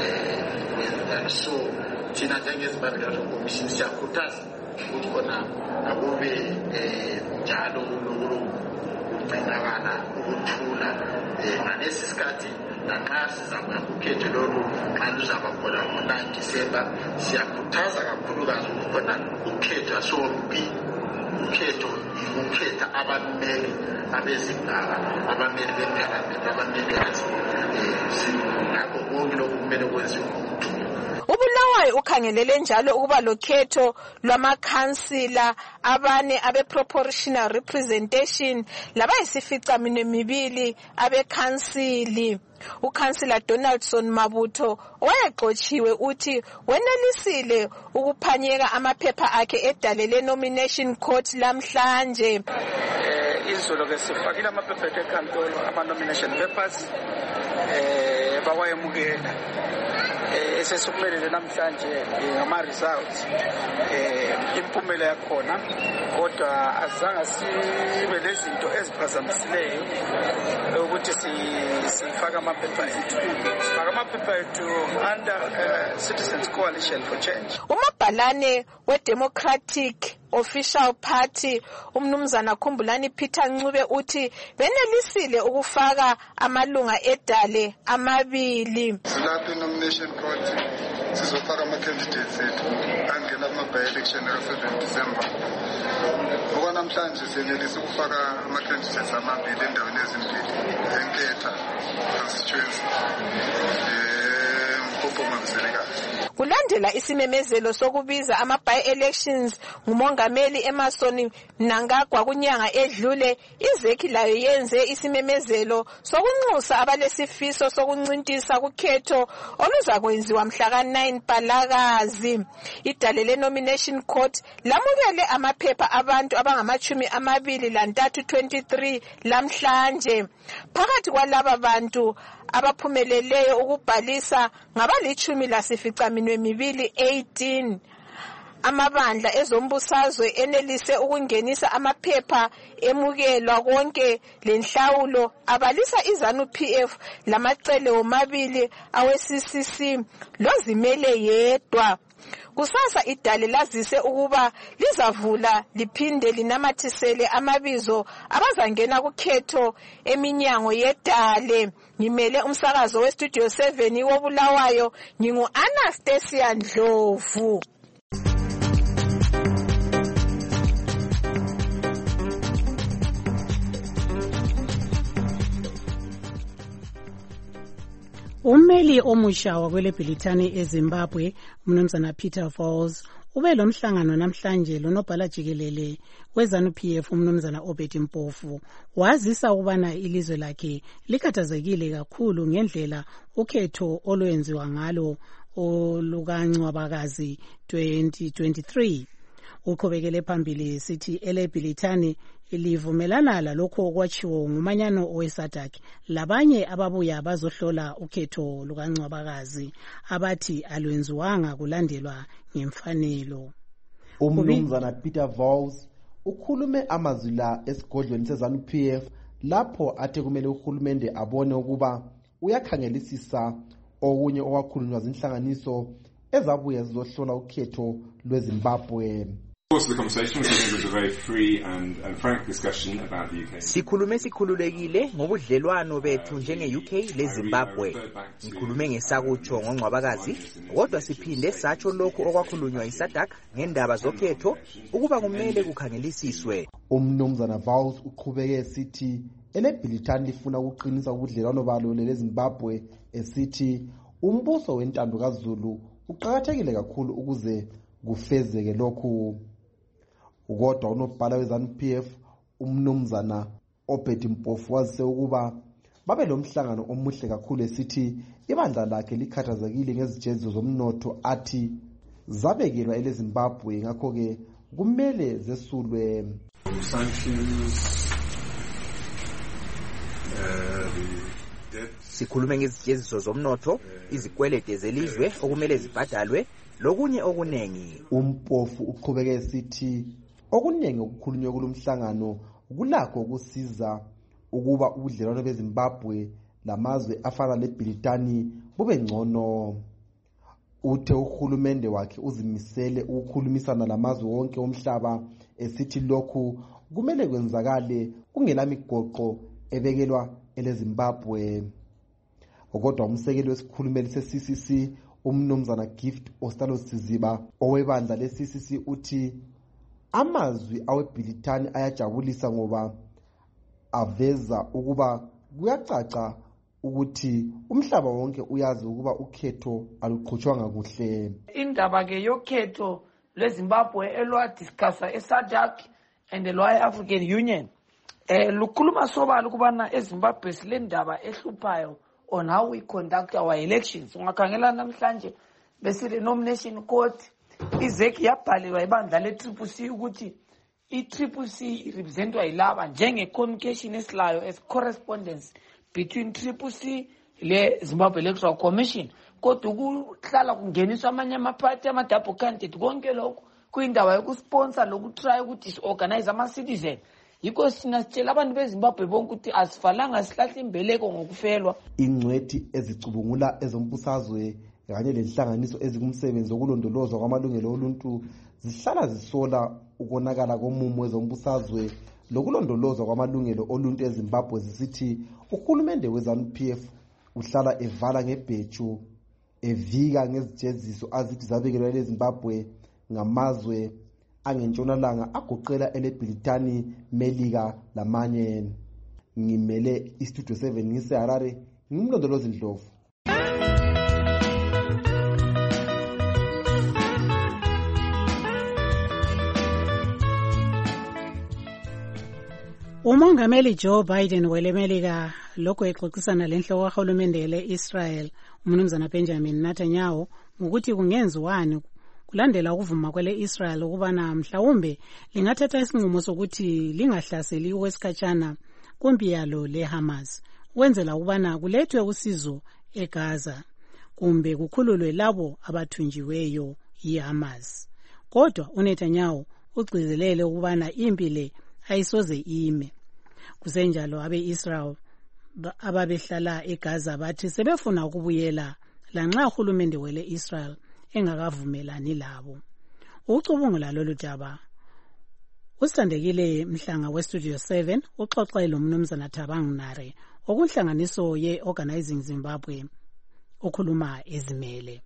um so thina njengeZimbabwe Electoral Commission siyakhuthaza ukuthi khona akube njalo ukugcinakala ukuthula ngalesi sikhathi nanxa sizakuya kukhetho lolu xa luzaba khona ngo-nine December. Siyakhuthaza kakhulukazi ukuthi khona ukhetho asombi, ukhetho ukukhetha abameli abezindaba, abameli bephalamende, abameli sinakho konke lokhu kumele kwenziwe ngokuthula. uBulawayo ukhangelele njalo ukuba lokhetho lwamakhansila abane abe-proportional representation labayisifica mibili abekhansili. uKhansila Donaldson Mabutho owayeqotshiwe uthi wenelisile ukuphanyeka amaphepha akhe edale le-nomination court lamhlanje. izolo ke sifakile amaphepha ethu enkantolo ama-nomination papers eh bawayemukela eh esesiphelele namhlanje ngama-results eh impumela yakhona kodwa azange sibe lezinto eziphazamisileyo ukuthi sifake amaphepha ethu sifake amaphepha ethu under uh, Citizens Coalition for Change. Umabhalane we-Democratic Official Party umnumzana Khumbulani Peter Ncube uthi benelisile ukufaka amalunga edale amabili. Silapha nomination court sizofaka ama-candidates ethu angena kuma-by-election ka-seven December. Okwanamhlanje senelisa ukufaka ama-candidates amabili endaweni ezimbili enketha constituency. Kulandela isimemezelo sokubiza ama-by-elections ngumongameli Emmerson Mnangagwa kunyanga edlule, izeki layo yenze isimemezelo sokunxusa abalesifiso sokuncintisa kukhetho oluzakwenziwa mhla ka nine Mpalakazi. Idale le-nomination court lamukele amaphepha abantu abangamachumi amabili lantathu twenty-three lamhlanje. Phakathi kwalaba bantu abaphumeleleyo ukubhalisa ngabalichumi lasificaminwe mibili eighteen. Amabandla ezombusazwe enelise ukungenisa amaphepha emukelwa konke lenhlawulo abalisa iZANU P F lamacele omabili awe-C C C lozimele yedwa. Kusasa idale lazise ukuba lizavula liphinde linamathisele amabizo abazangena kukhetho eminyango yedale. Ngimele umsakazo weStudio seven wobulawayo ngingu Anastasia Ndlovu. Ummeli omusha wakwele Bhilithani eZimbabwe umnumzana Peter Falls ube lo mhlangano namhlanje lonobhala jikelele weZANU P F umnumzana Obed Mpofu wazisa ukubana ilizwe lakhe likhathazekile kakhulu ngendlela ukhetho olwenziwa ngalo olukaNcwabakazi twenty twenty-three. Uqhubekele phambili sithi ele Bhilithani livumelana lalokho okwachiwo ngumanyano oweSADC labanye ababuya bazohlola ukhetho lukaNcwabakazi abathi alwenziwanga kulandelwa ngemfanelo. Umnumzana Peter Falls ukhulume amazwi la esigodlweni seZANU P F lapho athe kumele uhulumende abone ukuba uyakhangelisisa okunye okwakhulunywa zinhlanganiso ezabuya zizohlola ukhetho lweZimbabwe. Of course, the conversation was a very free and, and frank discussion about the U K. Sikhulume sikhululekile ngobudlelwano bethu njenge-U K leZimbabwe. Ngikhulume ngesakutsho ngoNcwabakazi, kodwa siphinde satsho lokho okwakhulunywa yiSADC ngendaba zokhetho ukuba kumele kukhangelisiswe. Umnumzana Falls uqhubeke sithi ele Bhilithani lifuna ukuqinisa ubudlelwano balo leZimbabwe esithi umbuso wentando kaZulu uqhakathekile kakhulu ukuze kufezeke lokhu. Ukodwa unobhala weZANU P F umnumzana Obed Mpofu wazise ukuba babe lo mhlangano omuhle kakhulu esithi ibandla lakhe likhathazekile ngezijeziso zomnotho athi zabekelwa eleZimbabwe ngakho ke kumele zesulwe. Sanctions, sikhulume ngezijeziso zomnotho, izikwelede zelizwe okumele zibhadalwe lokunye okunengi. Umpofu uqhubeke sithi okunengi okukhulunywe kulomhlangano kulakho ukusiza ukuba ubudlelwano beZimbabwe lamazwe afana leBhilithani bube ngcono. Uthe uhulumende wakhe uzimisele ukukhulumisana lamazwe wonke omhlaba esithi lokhu kumele kwenzakale kungelamigoqo ebekelwa eleZimbabwe. Kodwa umsekeli wesikhulumeli se-C C C umnumzana Gift Ostalo Siziba owebandla le-C C C uthi amazwi aweBhilithani ayajabulisa ngoba aveza ukuba kuyacaca ukuthi umhlaba wonke uyazi ukuba ukhetho aluqhutshwanga kuhle. Indaba ke yokhetho lweZimbabwe elwadiscussa eSADC and lwa-African Union eh lukhuluma sobala ukubana eZimbabwe silendaba ehluphayo on how we conduct our elections. Ungakhangela namhlanje besile nomination court izeki yabhalelwa ibandla le-Triple C ukuthi i-triple C irepresentwa yilaba njenge-communication esilayo as correspondence between triple C le-Zimbabwe Electoral Commission. Kodwa ukuhlala kungeniswa amanye amaphathi ama-double candidate konke lokho kuyindaba yokusponsor lokutry ukuthi si-organize ama-citizen. Yikho sina sitshela abantu beZimbabwe bonke ukuthi asifalanga sihlahle imbeleko ngokufelwa. Ingcwethi ezicubungula ezombusazwe kanye lenhlanganiso ezikumsebenzi wokulondolozwa kwamalungelo oluntu zihlala zisola ukonakala komumo wezombusazwe lokulondolozwa kwamalungelo oluntu eZimbabwe zisithi uhulumende we-ZANU-P F uhlala evala ngebheju evika ngezijeziso azithi zabekelwa leZimbabwe ngamazwe angentshonalanga agoqela eleBritani, Melika lamanye. Ngimele iStudio seven ngiseHarare, ngimlondolozi Ndlovu. Umongameli Joe Biden welemelika lokho exoxisana lenhloko kahulumende le-Israel umnumzana Benjamin Netanyahu ngokuthi kungenziwani kulandela ukuvuma kwele-Israel ukubana mhlawumbe lingathatha isinqumo sokuthi lingahlaseli okwesikhatshana kumpi yalo le-Hamas ukwenzela ukubana kulethwe usizo eGaza kumbe kukhululwe labo abathunjiweyo yi-Hamas. Kodwa uNetanyahu ugcizelele ukubana impi le ayisoze ime. Kusenjalo abe-Israel ababehlala eGaza bathi sebefuna ukubuyela lanxa uhulumende wele-Israel engakavumelani labo. Ucubungula lolu daba usithandekile Mhlanga weStudio seven uxoxele umnumzana Thabang Nare okunhlanganiso ye-Organizing Zimbabwe okhuluma ezimele.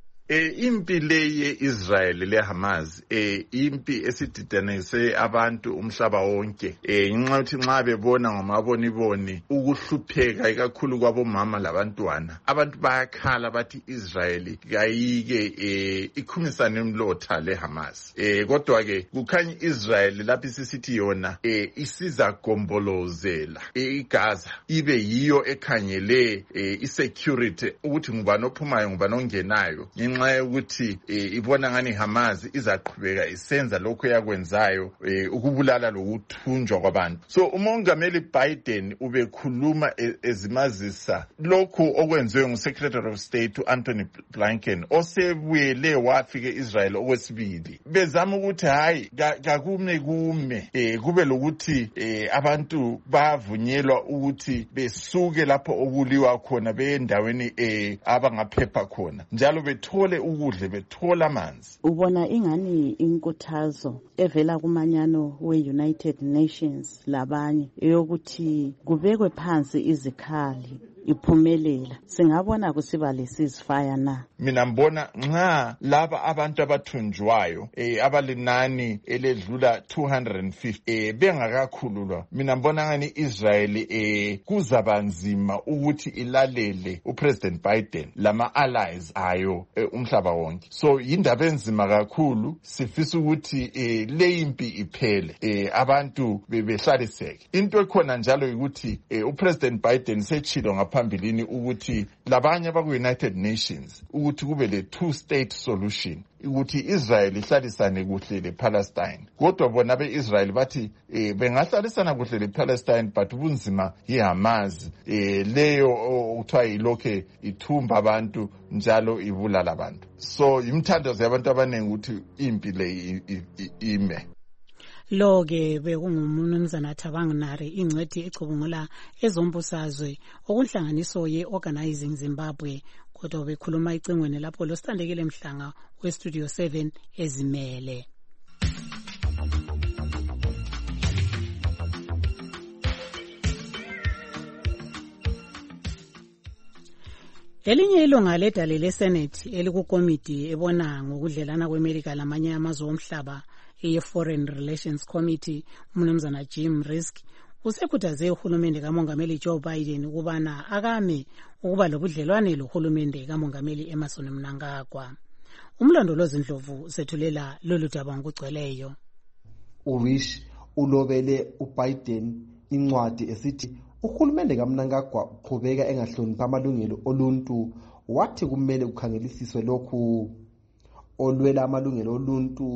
E impi le ye-Israel le-Hamas e impi esididanise abantu umhlaba wonke e nxa uthi nxa bebona ngomaboniboni ukuhlupheka ikakhulu kwabomama labantwana abantu bayakhala bathi Israel kayike e ikhumisane umlotha le-Hamas e kodwa ke kukhanya Israel lapho isisithi yona e isiza gombolozela e iGaza ibe yiyo ekhangele e isecurity ukuthi ngubani ophumayo ngubani ongenayo ngenxa ukuthi ibona ngani Hamas izaqhubeka isenza lokho yakwenzayo ukubulala lokuthunjwa kwabantu. So umongameli Biden ubekhuluma ezimazisa lokho okwenziwe nguSecretary of State uAnthony Blinken osebuyele wafike Israel okwesibili. Bezama ukuthi hayi kakume kume kube lokuthi abantu bavunyelwa ukuthi besuke lapho okuliwa khona beendaweni abangaphepha khona njalo bethole ukudle bethola amanzi. Ubona ingani inkuthazo evela kumanyano we-United Nations labanye eyokuthi kubekwe phansi izikhali iphumelela singabona kusiba lesizifaya na? Mina mbona nxa laba abantu abathunjwayo eh abalinani eledlula two hundred fifty eh bengakakhululwa mina mbona ngani Israel eh kuzabanzima ukuthi ilalele uPresident Biden lama allies ayo eh, umhlaba wonke. So indaba enzima kakhulu sifisa ukuthi eh le impi iphele eh abantu bebehlaliseke. Into ekhona njalo ukuthi eh, uPresident Biden sechilo ngapha phambilini ukuthi labanye baku-United Nations ukuthi kube le two state solution ukuthi Israel ihlalisane kuhle lePalestine. Kodwa bona beIsrael bathi eh, bengahlalisana kuhle lePalestine but ubunzima yiHamas eh, leyo okuthiwa ilokhe ithumba abantu njalo ibulala abantu. So imthandazo yabantu abaningi ukuthi impi le ime. Lo ke bekungumnumzana Thabang Nare ingcwethi ecubungula ezombusazwe okunhlanganiso ye-Organizing Zimbabwe kodwa bekhuluma icingweni lapho lo Sithandekile Mhlanga weStudio seven ezimele. Elinye ilunga ledale leSenate elikukomiti ebona ngokudlelana kweMelika lamanye amazwe omhlaba ye-Foreign Relations Committee umnumzana Jim Risk usekhuthaze uhulumende kamongameli Joe Biden ukubana akame ukuba lobudlelwane lohulumende kamongameli Emmerson Mnangagwa. Umlondolozi Ndlovu usethulela lolu daba ngokugcweleyo. Urish ulobele uBiden incwadi esithi uhulumende kaMnangagwa uqhubeka engahloniphi amalungelo oluntu wathi kumele ukhangelisiswe lokhu olwela amalungelo oluntu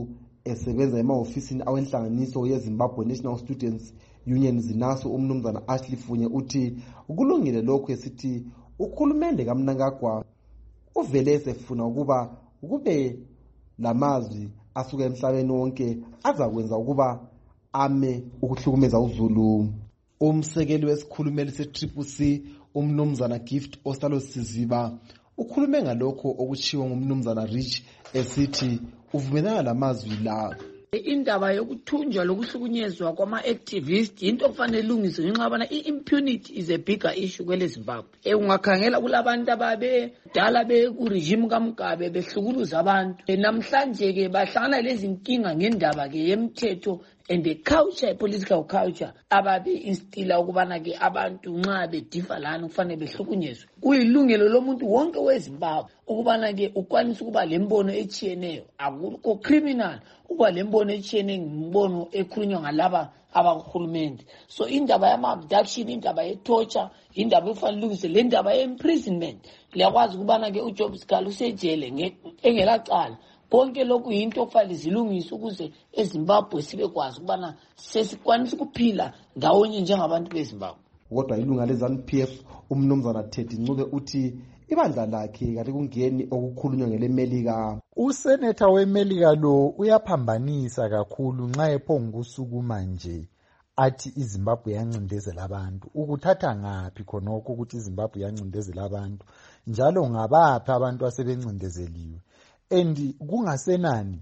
esebenza emahofisini awenhlanganiso yeZimbabwe National Students Union zinaso umnumzana Ashley Funye uthi ukulungile lokho esithi ukhulumende kaMnangagwa uvele esefuna ukuba kube lamazwi asuka emhlabeni wonke azakwenza ukuba ame ukuhlukumeza uZulu. Umsekeli wesikhulumeli se-Triple C umnumzana Gift Ostalo Siziba ukhulume ngalokho okuchiwa ngumnumzana Rich esithi uvumelana lamazwi la. Indaba yokuthunjwa lokuhlukunyezwa kwama-activist into okufanele ilungiswe ngenxa yobana i-impunity is a bigger issue kwele Zimbabwe. E ungakhangela kulabantu ababe dala beku-regime kaMugabe behlukuluza abantu. E namhlanje ke bahlangana lezi nkinga ngendaba ke yemthetho and the culture, political culture ababe instila ukubana ke abantu nxa bedifa lana kufanele behlukunyezwe. Kuyilungelo lomuntu wonke weZimbabwe ukubana ke ukwanisa ukuba lembono echiyeneyo akukho criminal ukuba lembono echiyeneyo ngimbono ekhulunywa ngalaba abakuhulumende. So indaba yama-abduction, indaba ye-torture, indaba efanele ilungise le ndaba ye-imprisonment. Liyakwazi ukubana ke uJob Sikhalu usejele engelacala. Konke lokhu yinto okufanele zilungiswe ukuze eZimbabwe sibe kwazi ukubana sesikwanisa ukuphila ndawonye njengabantu beZimbabwe. Kodwa ilunga le-ZANU P F umnumzana Teddy Ncube uthi ibandla lakhe kanti kungeni okukhulunywa ngeleMelika. Useneta weMelika lo uyaphambanisa kakhulu nxa ephongukusukuma nje athi iZimbabwe yancindezela abantu. Ukuthatha ngaphi khonokho ukuthi iZimbabwe yancindezela abantu njalo ngabaphi abantu asebencindezeliwe? And kungasenani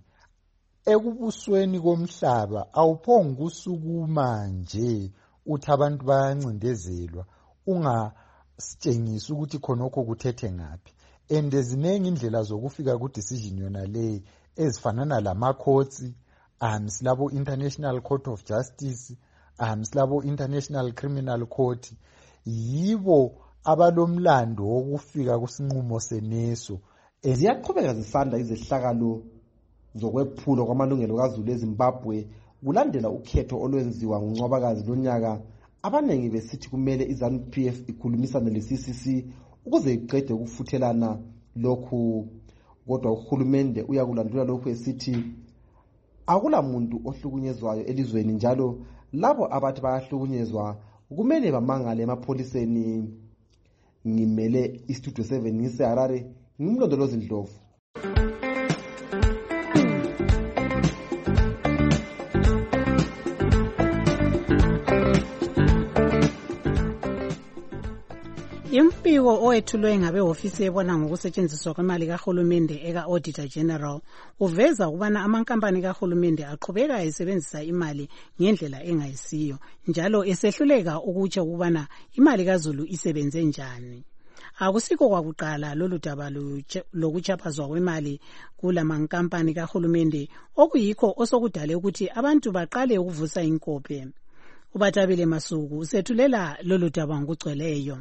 ekubusweni komhlaba awuphongukusukuma nje uthi abantu bayancindezelwa ungasitshengisa ukuthi khonokho kuthethe ngaphi. And eziningi indlela zokufika ku decision yona le ezifanana lama courts um silabo International Court of Justice um silabo International Criminal Court yibo abalomlando wokufika kusinqumo seneso. Ziyaqhubeka zisanda izehlakalo zokwephulwa kwamalungelo kaZulu eZimbabwe kulandela ukhetho olwenziwa nguNcwabakazi lonyaka. Abanengi besithi kumele iZANU P F ikhulumisane le-C C C ukuze iqede ukufuthelana lokhu. Kodwa uhulumende uyakulandula lokhu esithi akula muntu ohlukunyezwayo elizweni njalo labo abathi bayahlukunyezwa kumele bamangale emapholiseni. Ngimele iStudio seven ngiseHarare ngimlondolozi Ndlovu. Impiko owethulwe ngabehofisi ebona ngokusetshenziswa kwemali kahulumende eka-Auditor General uveza ukubana amankampani kahulumende aqhubeka esebenzisa imali ngendlela engayisiyo njalo esehluleka ukutsho ukubana imali kaZulu isebenze njani. Akusikho kwakuqala lolu daba lokuchaphazwa kwemali kulamankampani kahulumende okuyikho osokudale ukuthi abantu baqale ukuvusa inkope. Ubatabile Masuku usethulela lolu daba ngokugcweleyo.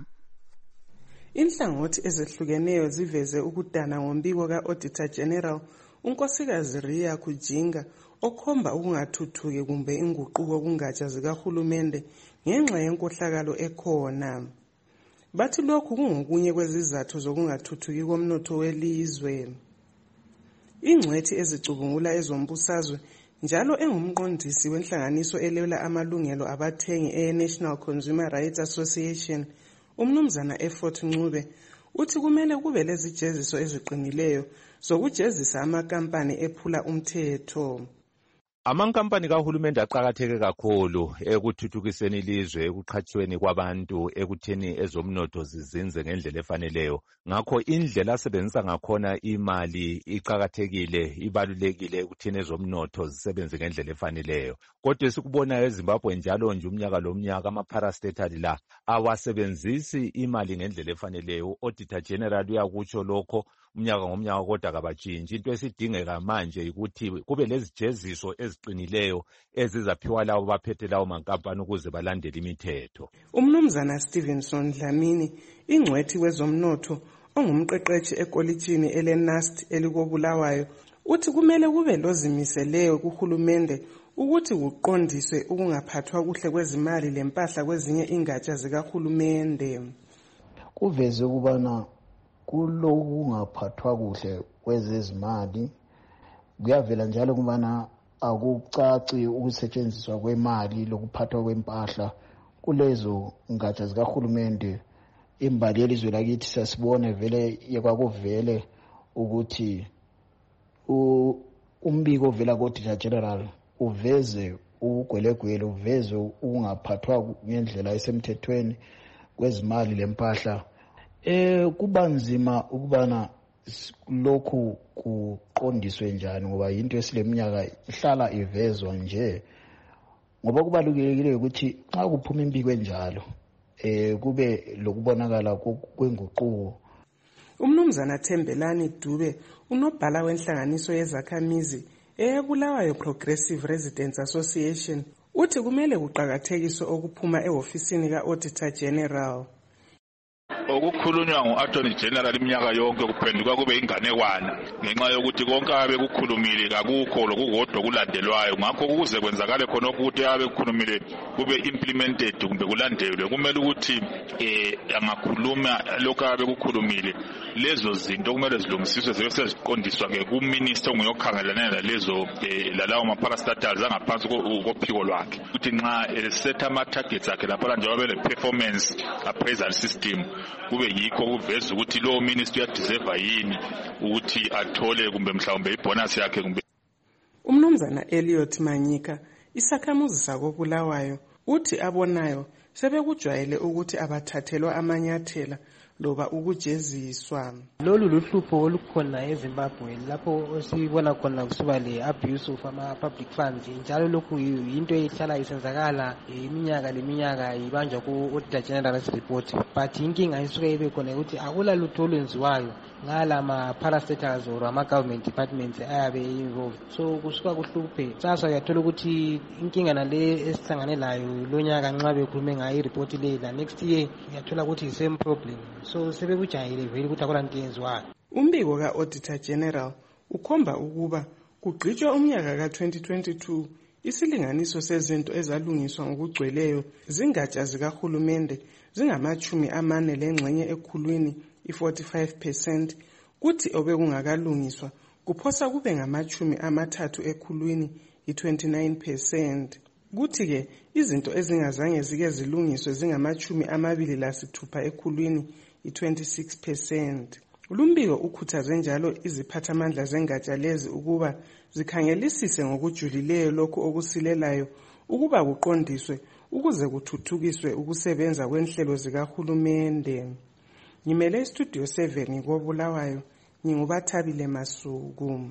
Inhlangothi ezehlukeneyo ziveze ukudana ngombiko ka-Auditor General unkosikazi Ria Kujinga okhomba ukungathuthuki kumbe inguquko kungatsha zikahulumende ngenxa yenkohlakalo ekhona. Bathi lokhu kungokunye kwezizathu zokungathuthuki komnotho welizwe. Ingcwethi ezicubungula ezombusazwe njalo engumqondisi wenhlanganiso elwela amalungelo abathengi e-National Consumer Rights Association umnumzana Effort Ncube uthi kumele kube lezijeziso eziqinileyo zokujezisa amakampani ephula umthetho. Amankampani kahulumende aqakatheke kakhulu ekuthuthukiseni ilizwe, ekuqhatshweni kwabantu, ekutheni ezomnotho zizinze ngendlela efaneleyo. Ngakho indlela asebenzisa ngakhona imali iqakathekile, ibalulekile ekutheni ezomnotho zisebenze ngendlela efaneleyo. Kodwa esikubona eZimbabwe njalo nje umnyaka lomnyaka ama-parastatali la awasebenzisi imali ngendlela efaneleyo. Auditor General uyakutsho lokho umnyaka ngomnyaka kodwa kabatshintshi. Into esidingeka manje ukuthi kube lezijeziso eziqinileyo ezizaphiwa labo baphethe lawo mankampani ukuze balandele imithetho. Umnumzana Stevenson Dlamini ingcwethi wezomnotho ongumqeqeshi ekolitshini ele-Nast elikobulawayo uthi kumele kube lozimiseleyo kuhulumende ukuthi kuqondiswe ukungaphathwa kuhle kwezimali lempahla kwezinye ingatsha zikahulumende. Kuveze ukubana kulokungaphathwa kuhle kwezezimali kuyavela njalo kubana akucaci ukusetshenziswa kwemali lokuphathwa kwempahla kulezo ngatsha zikahulumende. Imbali yelizwe lakithi sasibone vele yekwakuvele ukuthi umbiko ovela ku-Auditor General uveze ugwelegwele, uveze ukungaphathwa ngendlela esemthethweni kwezimali lempahla. Eh kuba nzima ukubana lokhu kuqondiswe njani ngoba into esileminyaka ihlala ivezwa nje, ngoba kubalulekile ukuthi xa kuphuma imbiko enjalo eh kube lokubonakala kwenguquko. Umnumzana Thembelani Dube unobhala wenhlanganiso yezakhamizi eBulawayo Progressive Residents Association uthi kumele kuqhakathekiswe okuphuma ehofisini ka-Auditor General. Okukhulunywa ngu-Attorney General iminyaka yonke kuphenduka kube inganekwana ngenxa yokuthi konke abe kukhulumile kakukho lokukodwa kulandelwayo. Ngakho ukuze kwenzakale khona ukuthi abe kukhulumile kube implemented kumbe kulandelwe, kumele ukuthi eh angakhuluma lokho abe kukhulumile lezo zinto kumele zilungisiswe zibe seziqondiswa ke kuminister onguyokhangelana nalezo lalawo ma-parastatals angaphansi kophiko lwakhe, ukuthi nxa set ama-targets akhe lapha nje babe le-performance appraisal system kube yikho kuveza ukuthi lo ministry uyadeserve yini ukuthi athole kumbe mhlawumbe ibonus yakhe kumbe. Umnumzana Elliot Manyika isakhamuzi sakobulawayo uthi abonayo sebekujwayele ukuthi abathathelwa amanyathela loba ukujeziswa. Lolu luhlupho olukhona eZimbabwe lapho sibona khona kusuba le abuse of ama public funds, njalo lokhu into ehlala isenzakala iminyaka leminyaka ibanjwa ku Auditor General's report, but inkinga isuke ibe khona ukuthi akula lutho olwenziwayo ngala ma parastatals or ama government departments ayabe involved. So kusuka kuhluphe sasa uyathola ukuthi inkinga nale esihlangane layo lonyaka nxa bekhulume ngayo report le la next year uyathola ukuthi same problem. So sebekujayele vele ukuthi akula nto yenziwayo. Umbiko ka-Auditor General ukhomba ukuba kugqitshwa umnyaka ka-twenty twenty-two isilinganiso sezinto ezalungiswa ngokugcweleyo zingatsha zikahulumende zingamachumi amane lengxenye ekhulwini i-forty-five percent, kuthi obekungakalungiswa kuphosa kube ngamachumi amathathu ekhulwini i-twenty-nine percent. Kuthi-ke izinto ezingazange zike zilungiswe zingamachumi amabili lasithupha ekhulwini i-twenty-six percent. Lumbiko ukhuthaze njalo iziphathamandla zengatsha lezi ukuba zikhangelisise ngokujulileyo lokho okusilelayo ukuba kuqondiswe ukuze kuthuthukiswe ukusebenza kwenhlelo zikahulumende. Ngimele istudio seven ngikobulawayo, ngingubathabile Masuku.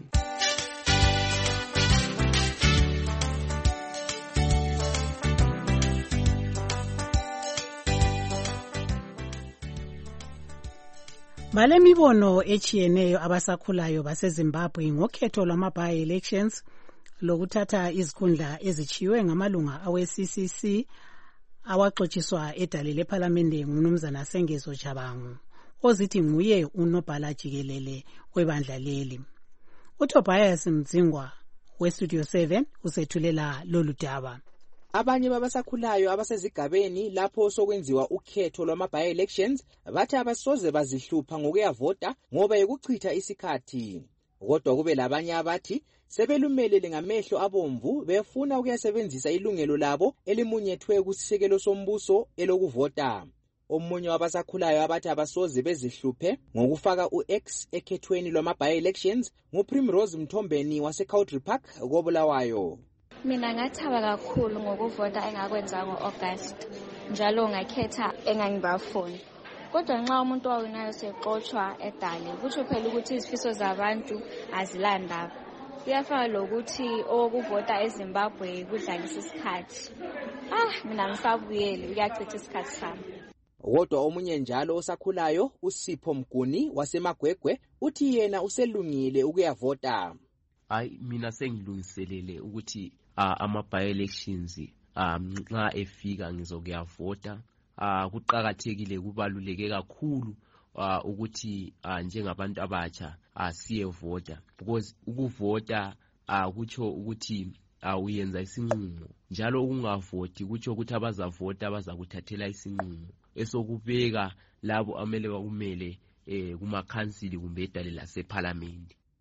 Bale mibono echiyeneyo abasakhulayo baseZimbabwe ngokhetho lwama-by elections lokuthatha izikhundla ezichiwe ngamalunga awe-C C C awaxotshiswa edale lephalamende ngumnumzana Sengezo Chabangu ozithi nguye unobhala jikelele webandla leli. uTobias Mdzingwa weStudio seven usethulela lolu daba. Abanye babasakhulayo abasezigabeni lapho sokwenziwa ukhetho lwama-by elections bathi abasoze bazihlupha ngokuyavota ngoba ekuchitha isikhathi. Kodwa kube labanye abathi sebelumelele ngamehlo abomvu befuna ukuyasebenzisa ilungelo labo elimunyethwe kusisekelo sombuso elokuvota. Omunye wabasakhulayo abathi abasoze bezihluphe ngokufaka u-X ekhethweni lwama-by elections nguPrimrose Mthombeni waseCountry Park kobulawayo. Mina ngathaba kakhulu ngokuvota engakwenza ngo-August, njalo ngakhetha engangibafuni. Kodwa nxa umuntu owawinayo sexoxwa edale, kusho phela ukuthi izifiso zabantu azilandaba. Kuyafana lokuthi okuvota eZimbabwe kudlalisa isikhathi. Ah, mina ngisabuyele ukuyachitha isikhathi sami. Kodwa omunye njalo osakhulayo uSipho Mguni waseMagwegwe uthi yena uselungile ukuyavota. Hayi, mina sengilungiselele ukuthi uh, ama-by elections nxa um, efika ngizokuyavota. Uh, kuqakathekile kubaluleke kakhulu uh, ukuthi uh, njengabantu abatsha uh, siyevota, because ukuvota uh, kutsho ukuthi uh, uyenza isinqumo, njalo ukungavoti kutsho ukuthi abazavota bazakuthathela isinqumo esokubeka labo amele bakumele eh, kumakhansili kumbe edale lasephalamende.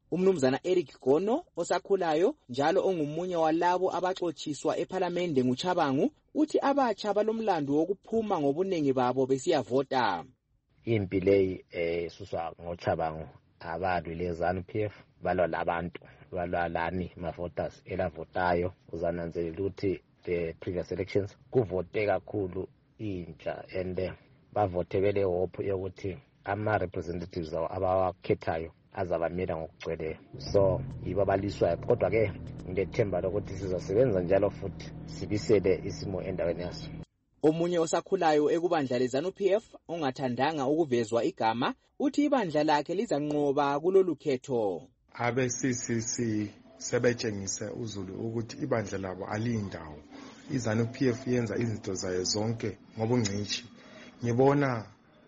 Umnumzana Eric Gono osakhulayo njalo ongumunye walabo abaxotshiswa ephalamende nguChabangu uthi abatsha balomlando wokuphuma ngobunengi babo besiyavota. Impi leyi eh suswa ngoChabangu abalwi lezanu P F balwa labantu balwa lani ma-voters elavotayo uzananzelela ukuthi the previous elections kuvote kakhulu intsha and bavote bele hope yokuthi ama-representatives abawakhethayo azabamela ngokugcweleyo so yibo abaliswayo kodwa ke ngethemba lokuthi sizosebenza njalo futhi sibisele isimo endaweni yaso. Omunye osakhulayo ekubandla lezanu P F ongathandanga ukuvezwa igama uthi ibandla lakhe lizanqoba kulolu khetho. Abe C C C sebetshengise uZulu ukuthi ibandla labo alindawo. Izanu P F yenza izinto zayo zonke ngobungcishi. Ngibona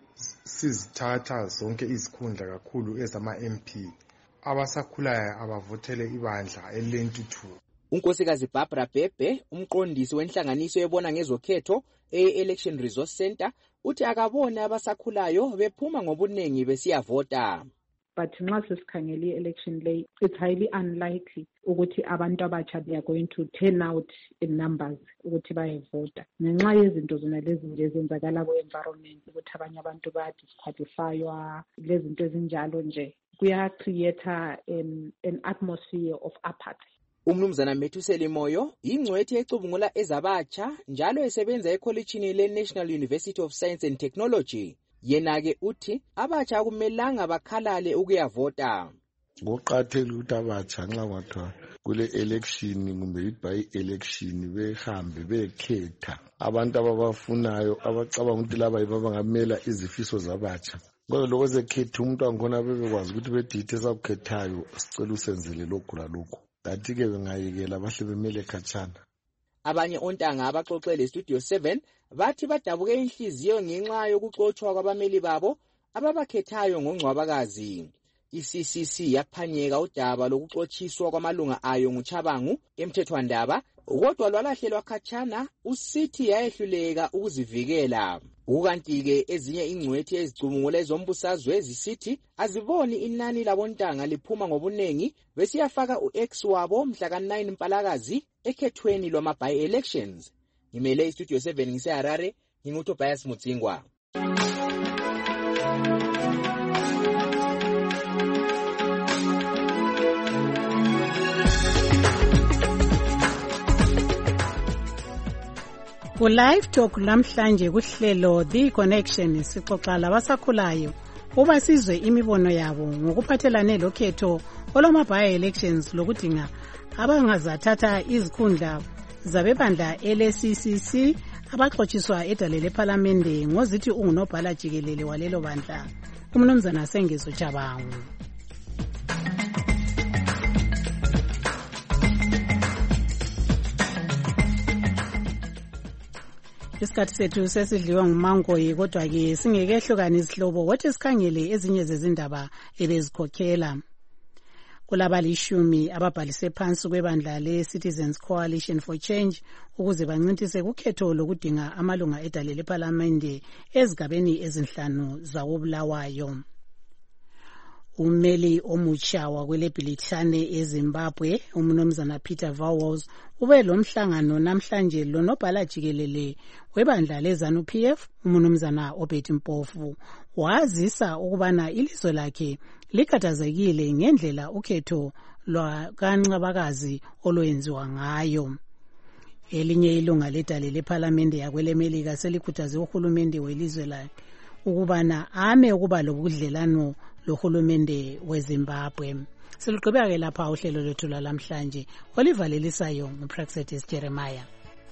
sizithatha zonke izikhundla kakhulu ezama M P. Abasakhulayo abavotele ibandla elentuthu. Unkosikazi Barbara Bebe, umqondisi wenhlanganiso ebona ngezokhetho e-Election Resource Center, uthi akabona abasakhulayo bephuma ngobunengi besiyavota. But nxa sesikhangele i-election lay, it's highly unlikely ukuthi abantu abatsha they are going to turn out in numbers ukuthi bayevota. Ngenxa yezinto zona lezi nje ezenzakala ku-environment ukuthi abanye abantu bayadisqualifywa lezinto ezinjalo nje kuya-create an, an atmosphere of apathy. Umnumzana Methuseli Moyo ingcwethi ecubungula ezabatsha njalo esebenza ekholejini le-National University of Science and Technology. Yena-ke uthi abatsha akumelanga bakhalale ukuyavota. Kuqakathekile ukuthi abatsha nxa kwathiwa kule election kumbe i-by election behambe bekhetha abantu ababafunayo abacabanga ukuthi laba yibo abangamela izifiso zabatsha. Kodwa lokho zekhetha umuntu wangikhona bebekwazi ukuthi bedithe sakukhethayo sicela usenzele lokhu lalokhu. Kanti-ke bengayekela bahle bemele khatshana. Abanye ontanga abaxoxele Studio seven bathi badabuke inhliziyo ngenxa yokuxotshwa kwabameli babo ababakhethayo ngongcwabakazi. I-C C C yaphanyeka udaba lokuxotshiswa kwamalunga ayo nguChabangu emthethwandaba, kodwa lwalahlelwa khatshana usithi yayehluleka ukuzivikela. Ukanti-ke ezinye ingcwethi ezicubungula ezombusazwe zisithi aziboni inani labontanga liphuma ngobunengi besiyafaka u-X wabo mhla ka nine Mpalakazi ekhethweni lwama-by elections. Ngimele iStudio seven ngiseHarare, nginguTobias Mutsingwa. Ku live talk namhlanje kuhlelo The Connection sixoxa labasakhulayo uba sizwe imibono yabo ngokuphathelane lokhetho olwama-by elections lokudinga abangazathatha izikhundla zabebandla ele-C C C abaxotshiswa edale lephalamende ngozithi ungunobhala jikelele walelo bandla umnumzana Sengezo Chabangu. Isikhathi sethu sesidliwa ngumangoyi kodwa-ke singekehlukana isihlobo wathi sikhangele ezinye zezindaba ebezikhokhela. Kulabalishumi ababhalise phansi kwebandla le-Citizens Coalition for Change ukuze bancintise kukhetho lokudinga amalunga edale lephalamende ezigabeni ezinhlanu zawo-Bulawayo. Umeli omutsha wakwelebhilithane eZimbabwe umnumzana Peter Vowles ube lo mhlangano namhlanje lonobhala jikelele webandla lezanu P F umnumzana Obert Mpofu wazisa ukubana ilizwe lakhe likhathazekile ngendlela ukhetho lwakanqabakazi olwenziwa ngayo. Elinye ilunga ledale lephalamende yakwelemelika selikhuthaze uhulumende welizwe lakhe ukubana ame ukuba lobudlelano lohulumende weZimbabwe. Siluqhubeka-ke lapha uhlelo lwethu lamhlanje olivalelisayo nguPraxetis Jeremiah.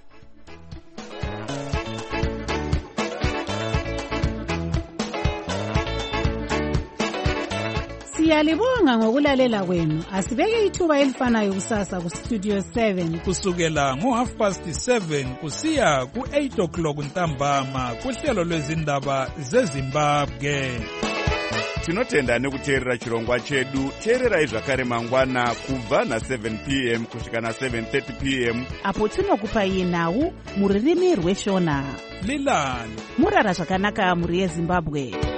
Siyalibonga ngokulalela kwenu. Asibeke ithuba elifanayo kusasa ku Studio seven kusukela ngo half past seven kusiya ku eight o'clock ntambama kuhlelo lwezindaba zeZimbabwe. Tinotenda nekuteerera chirongwa chedu. Teererai zvakare mangwana kubva na seven p m kusvika na seven thirty p m apo tinokupai nhau muririmi rweshona. Lilani murara zvakanaka muri yeZimbabwe.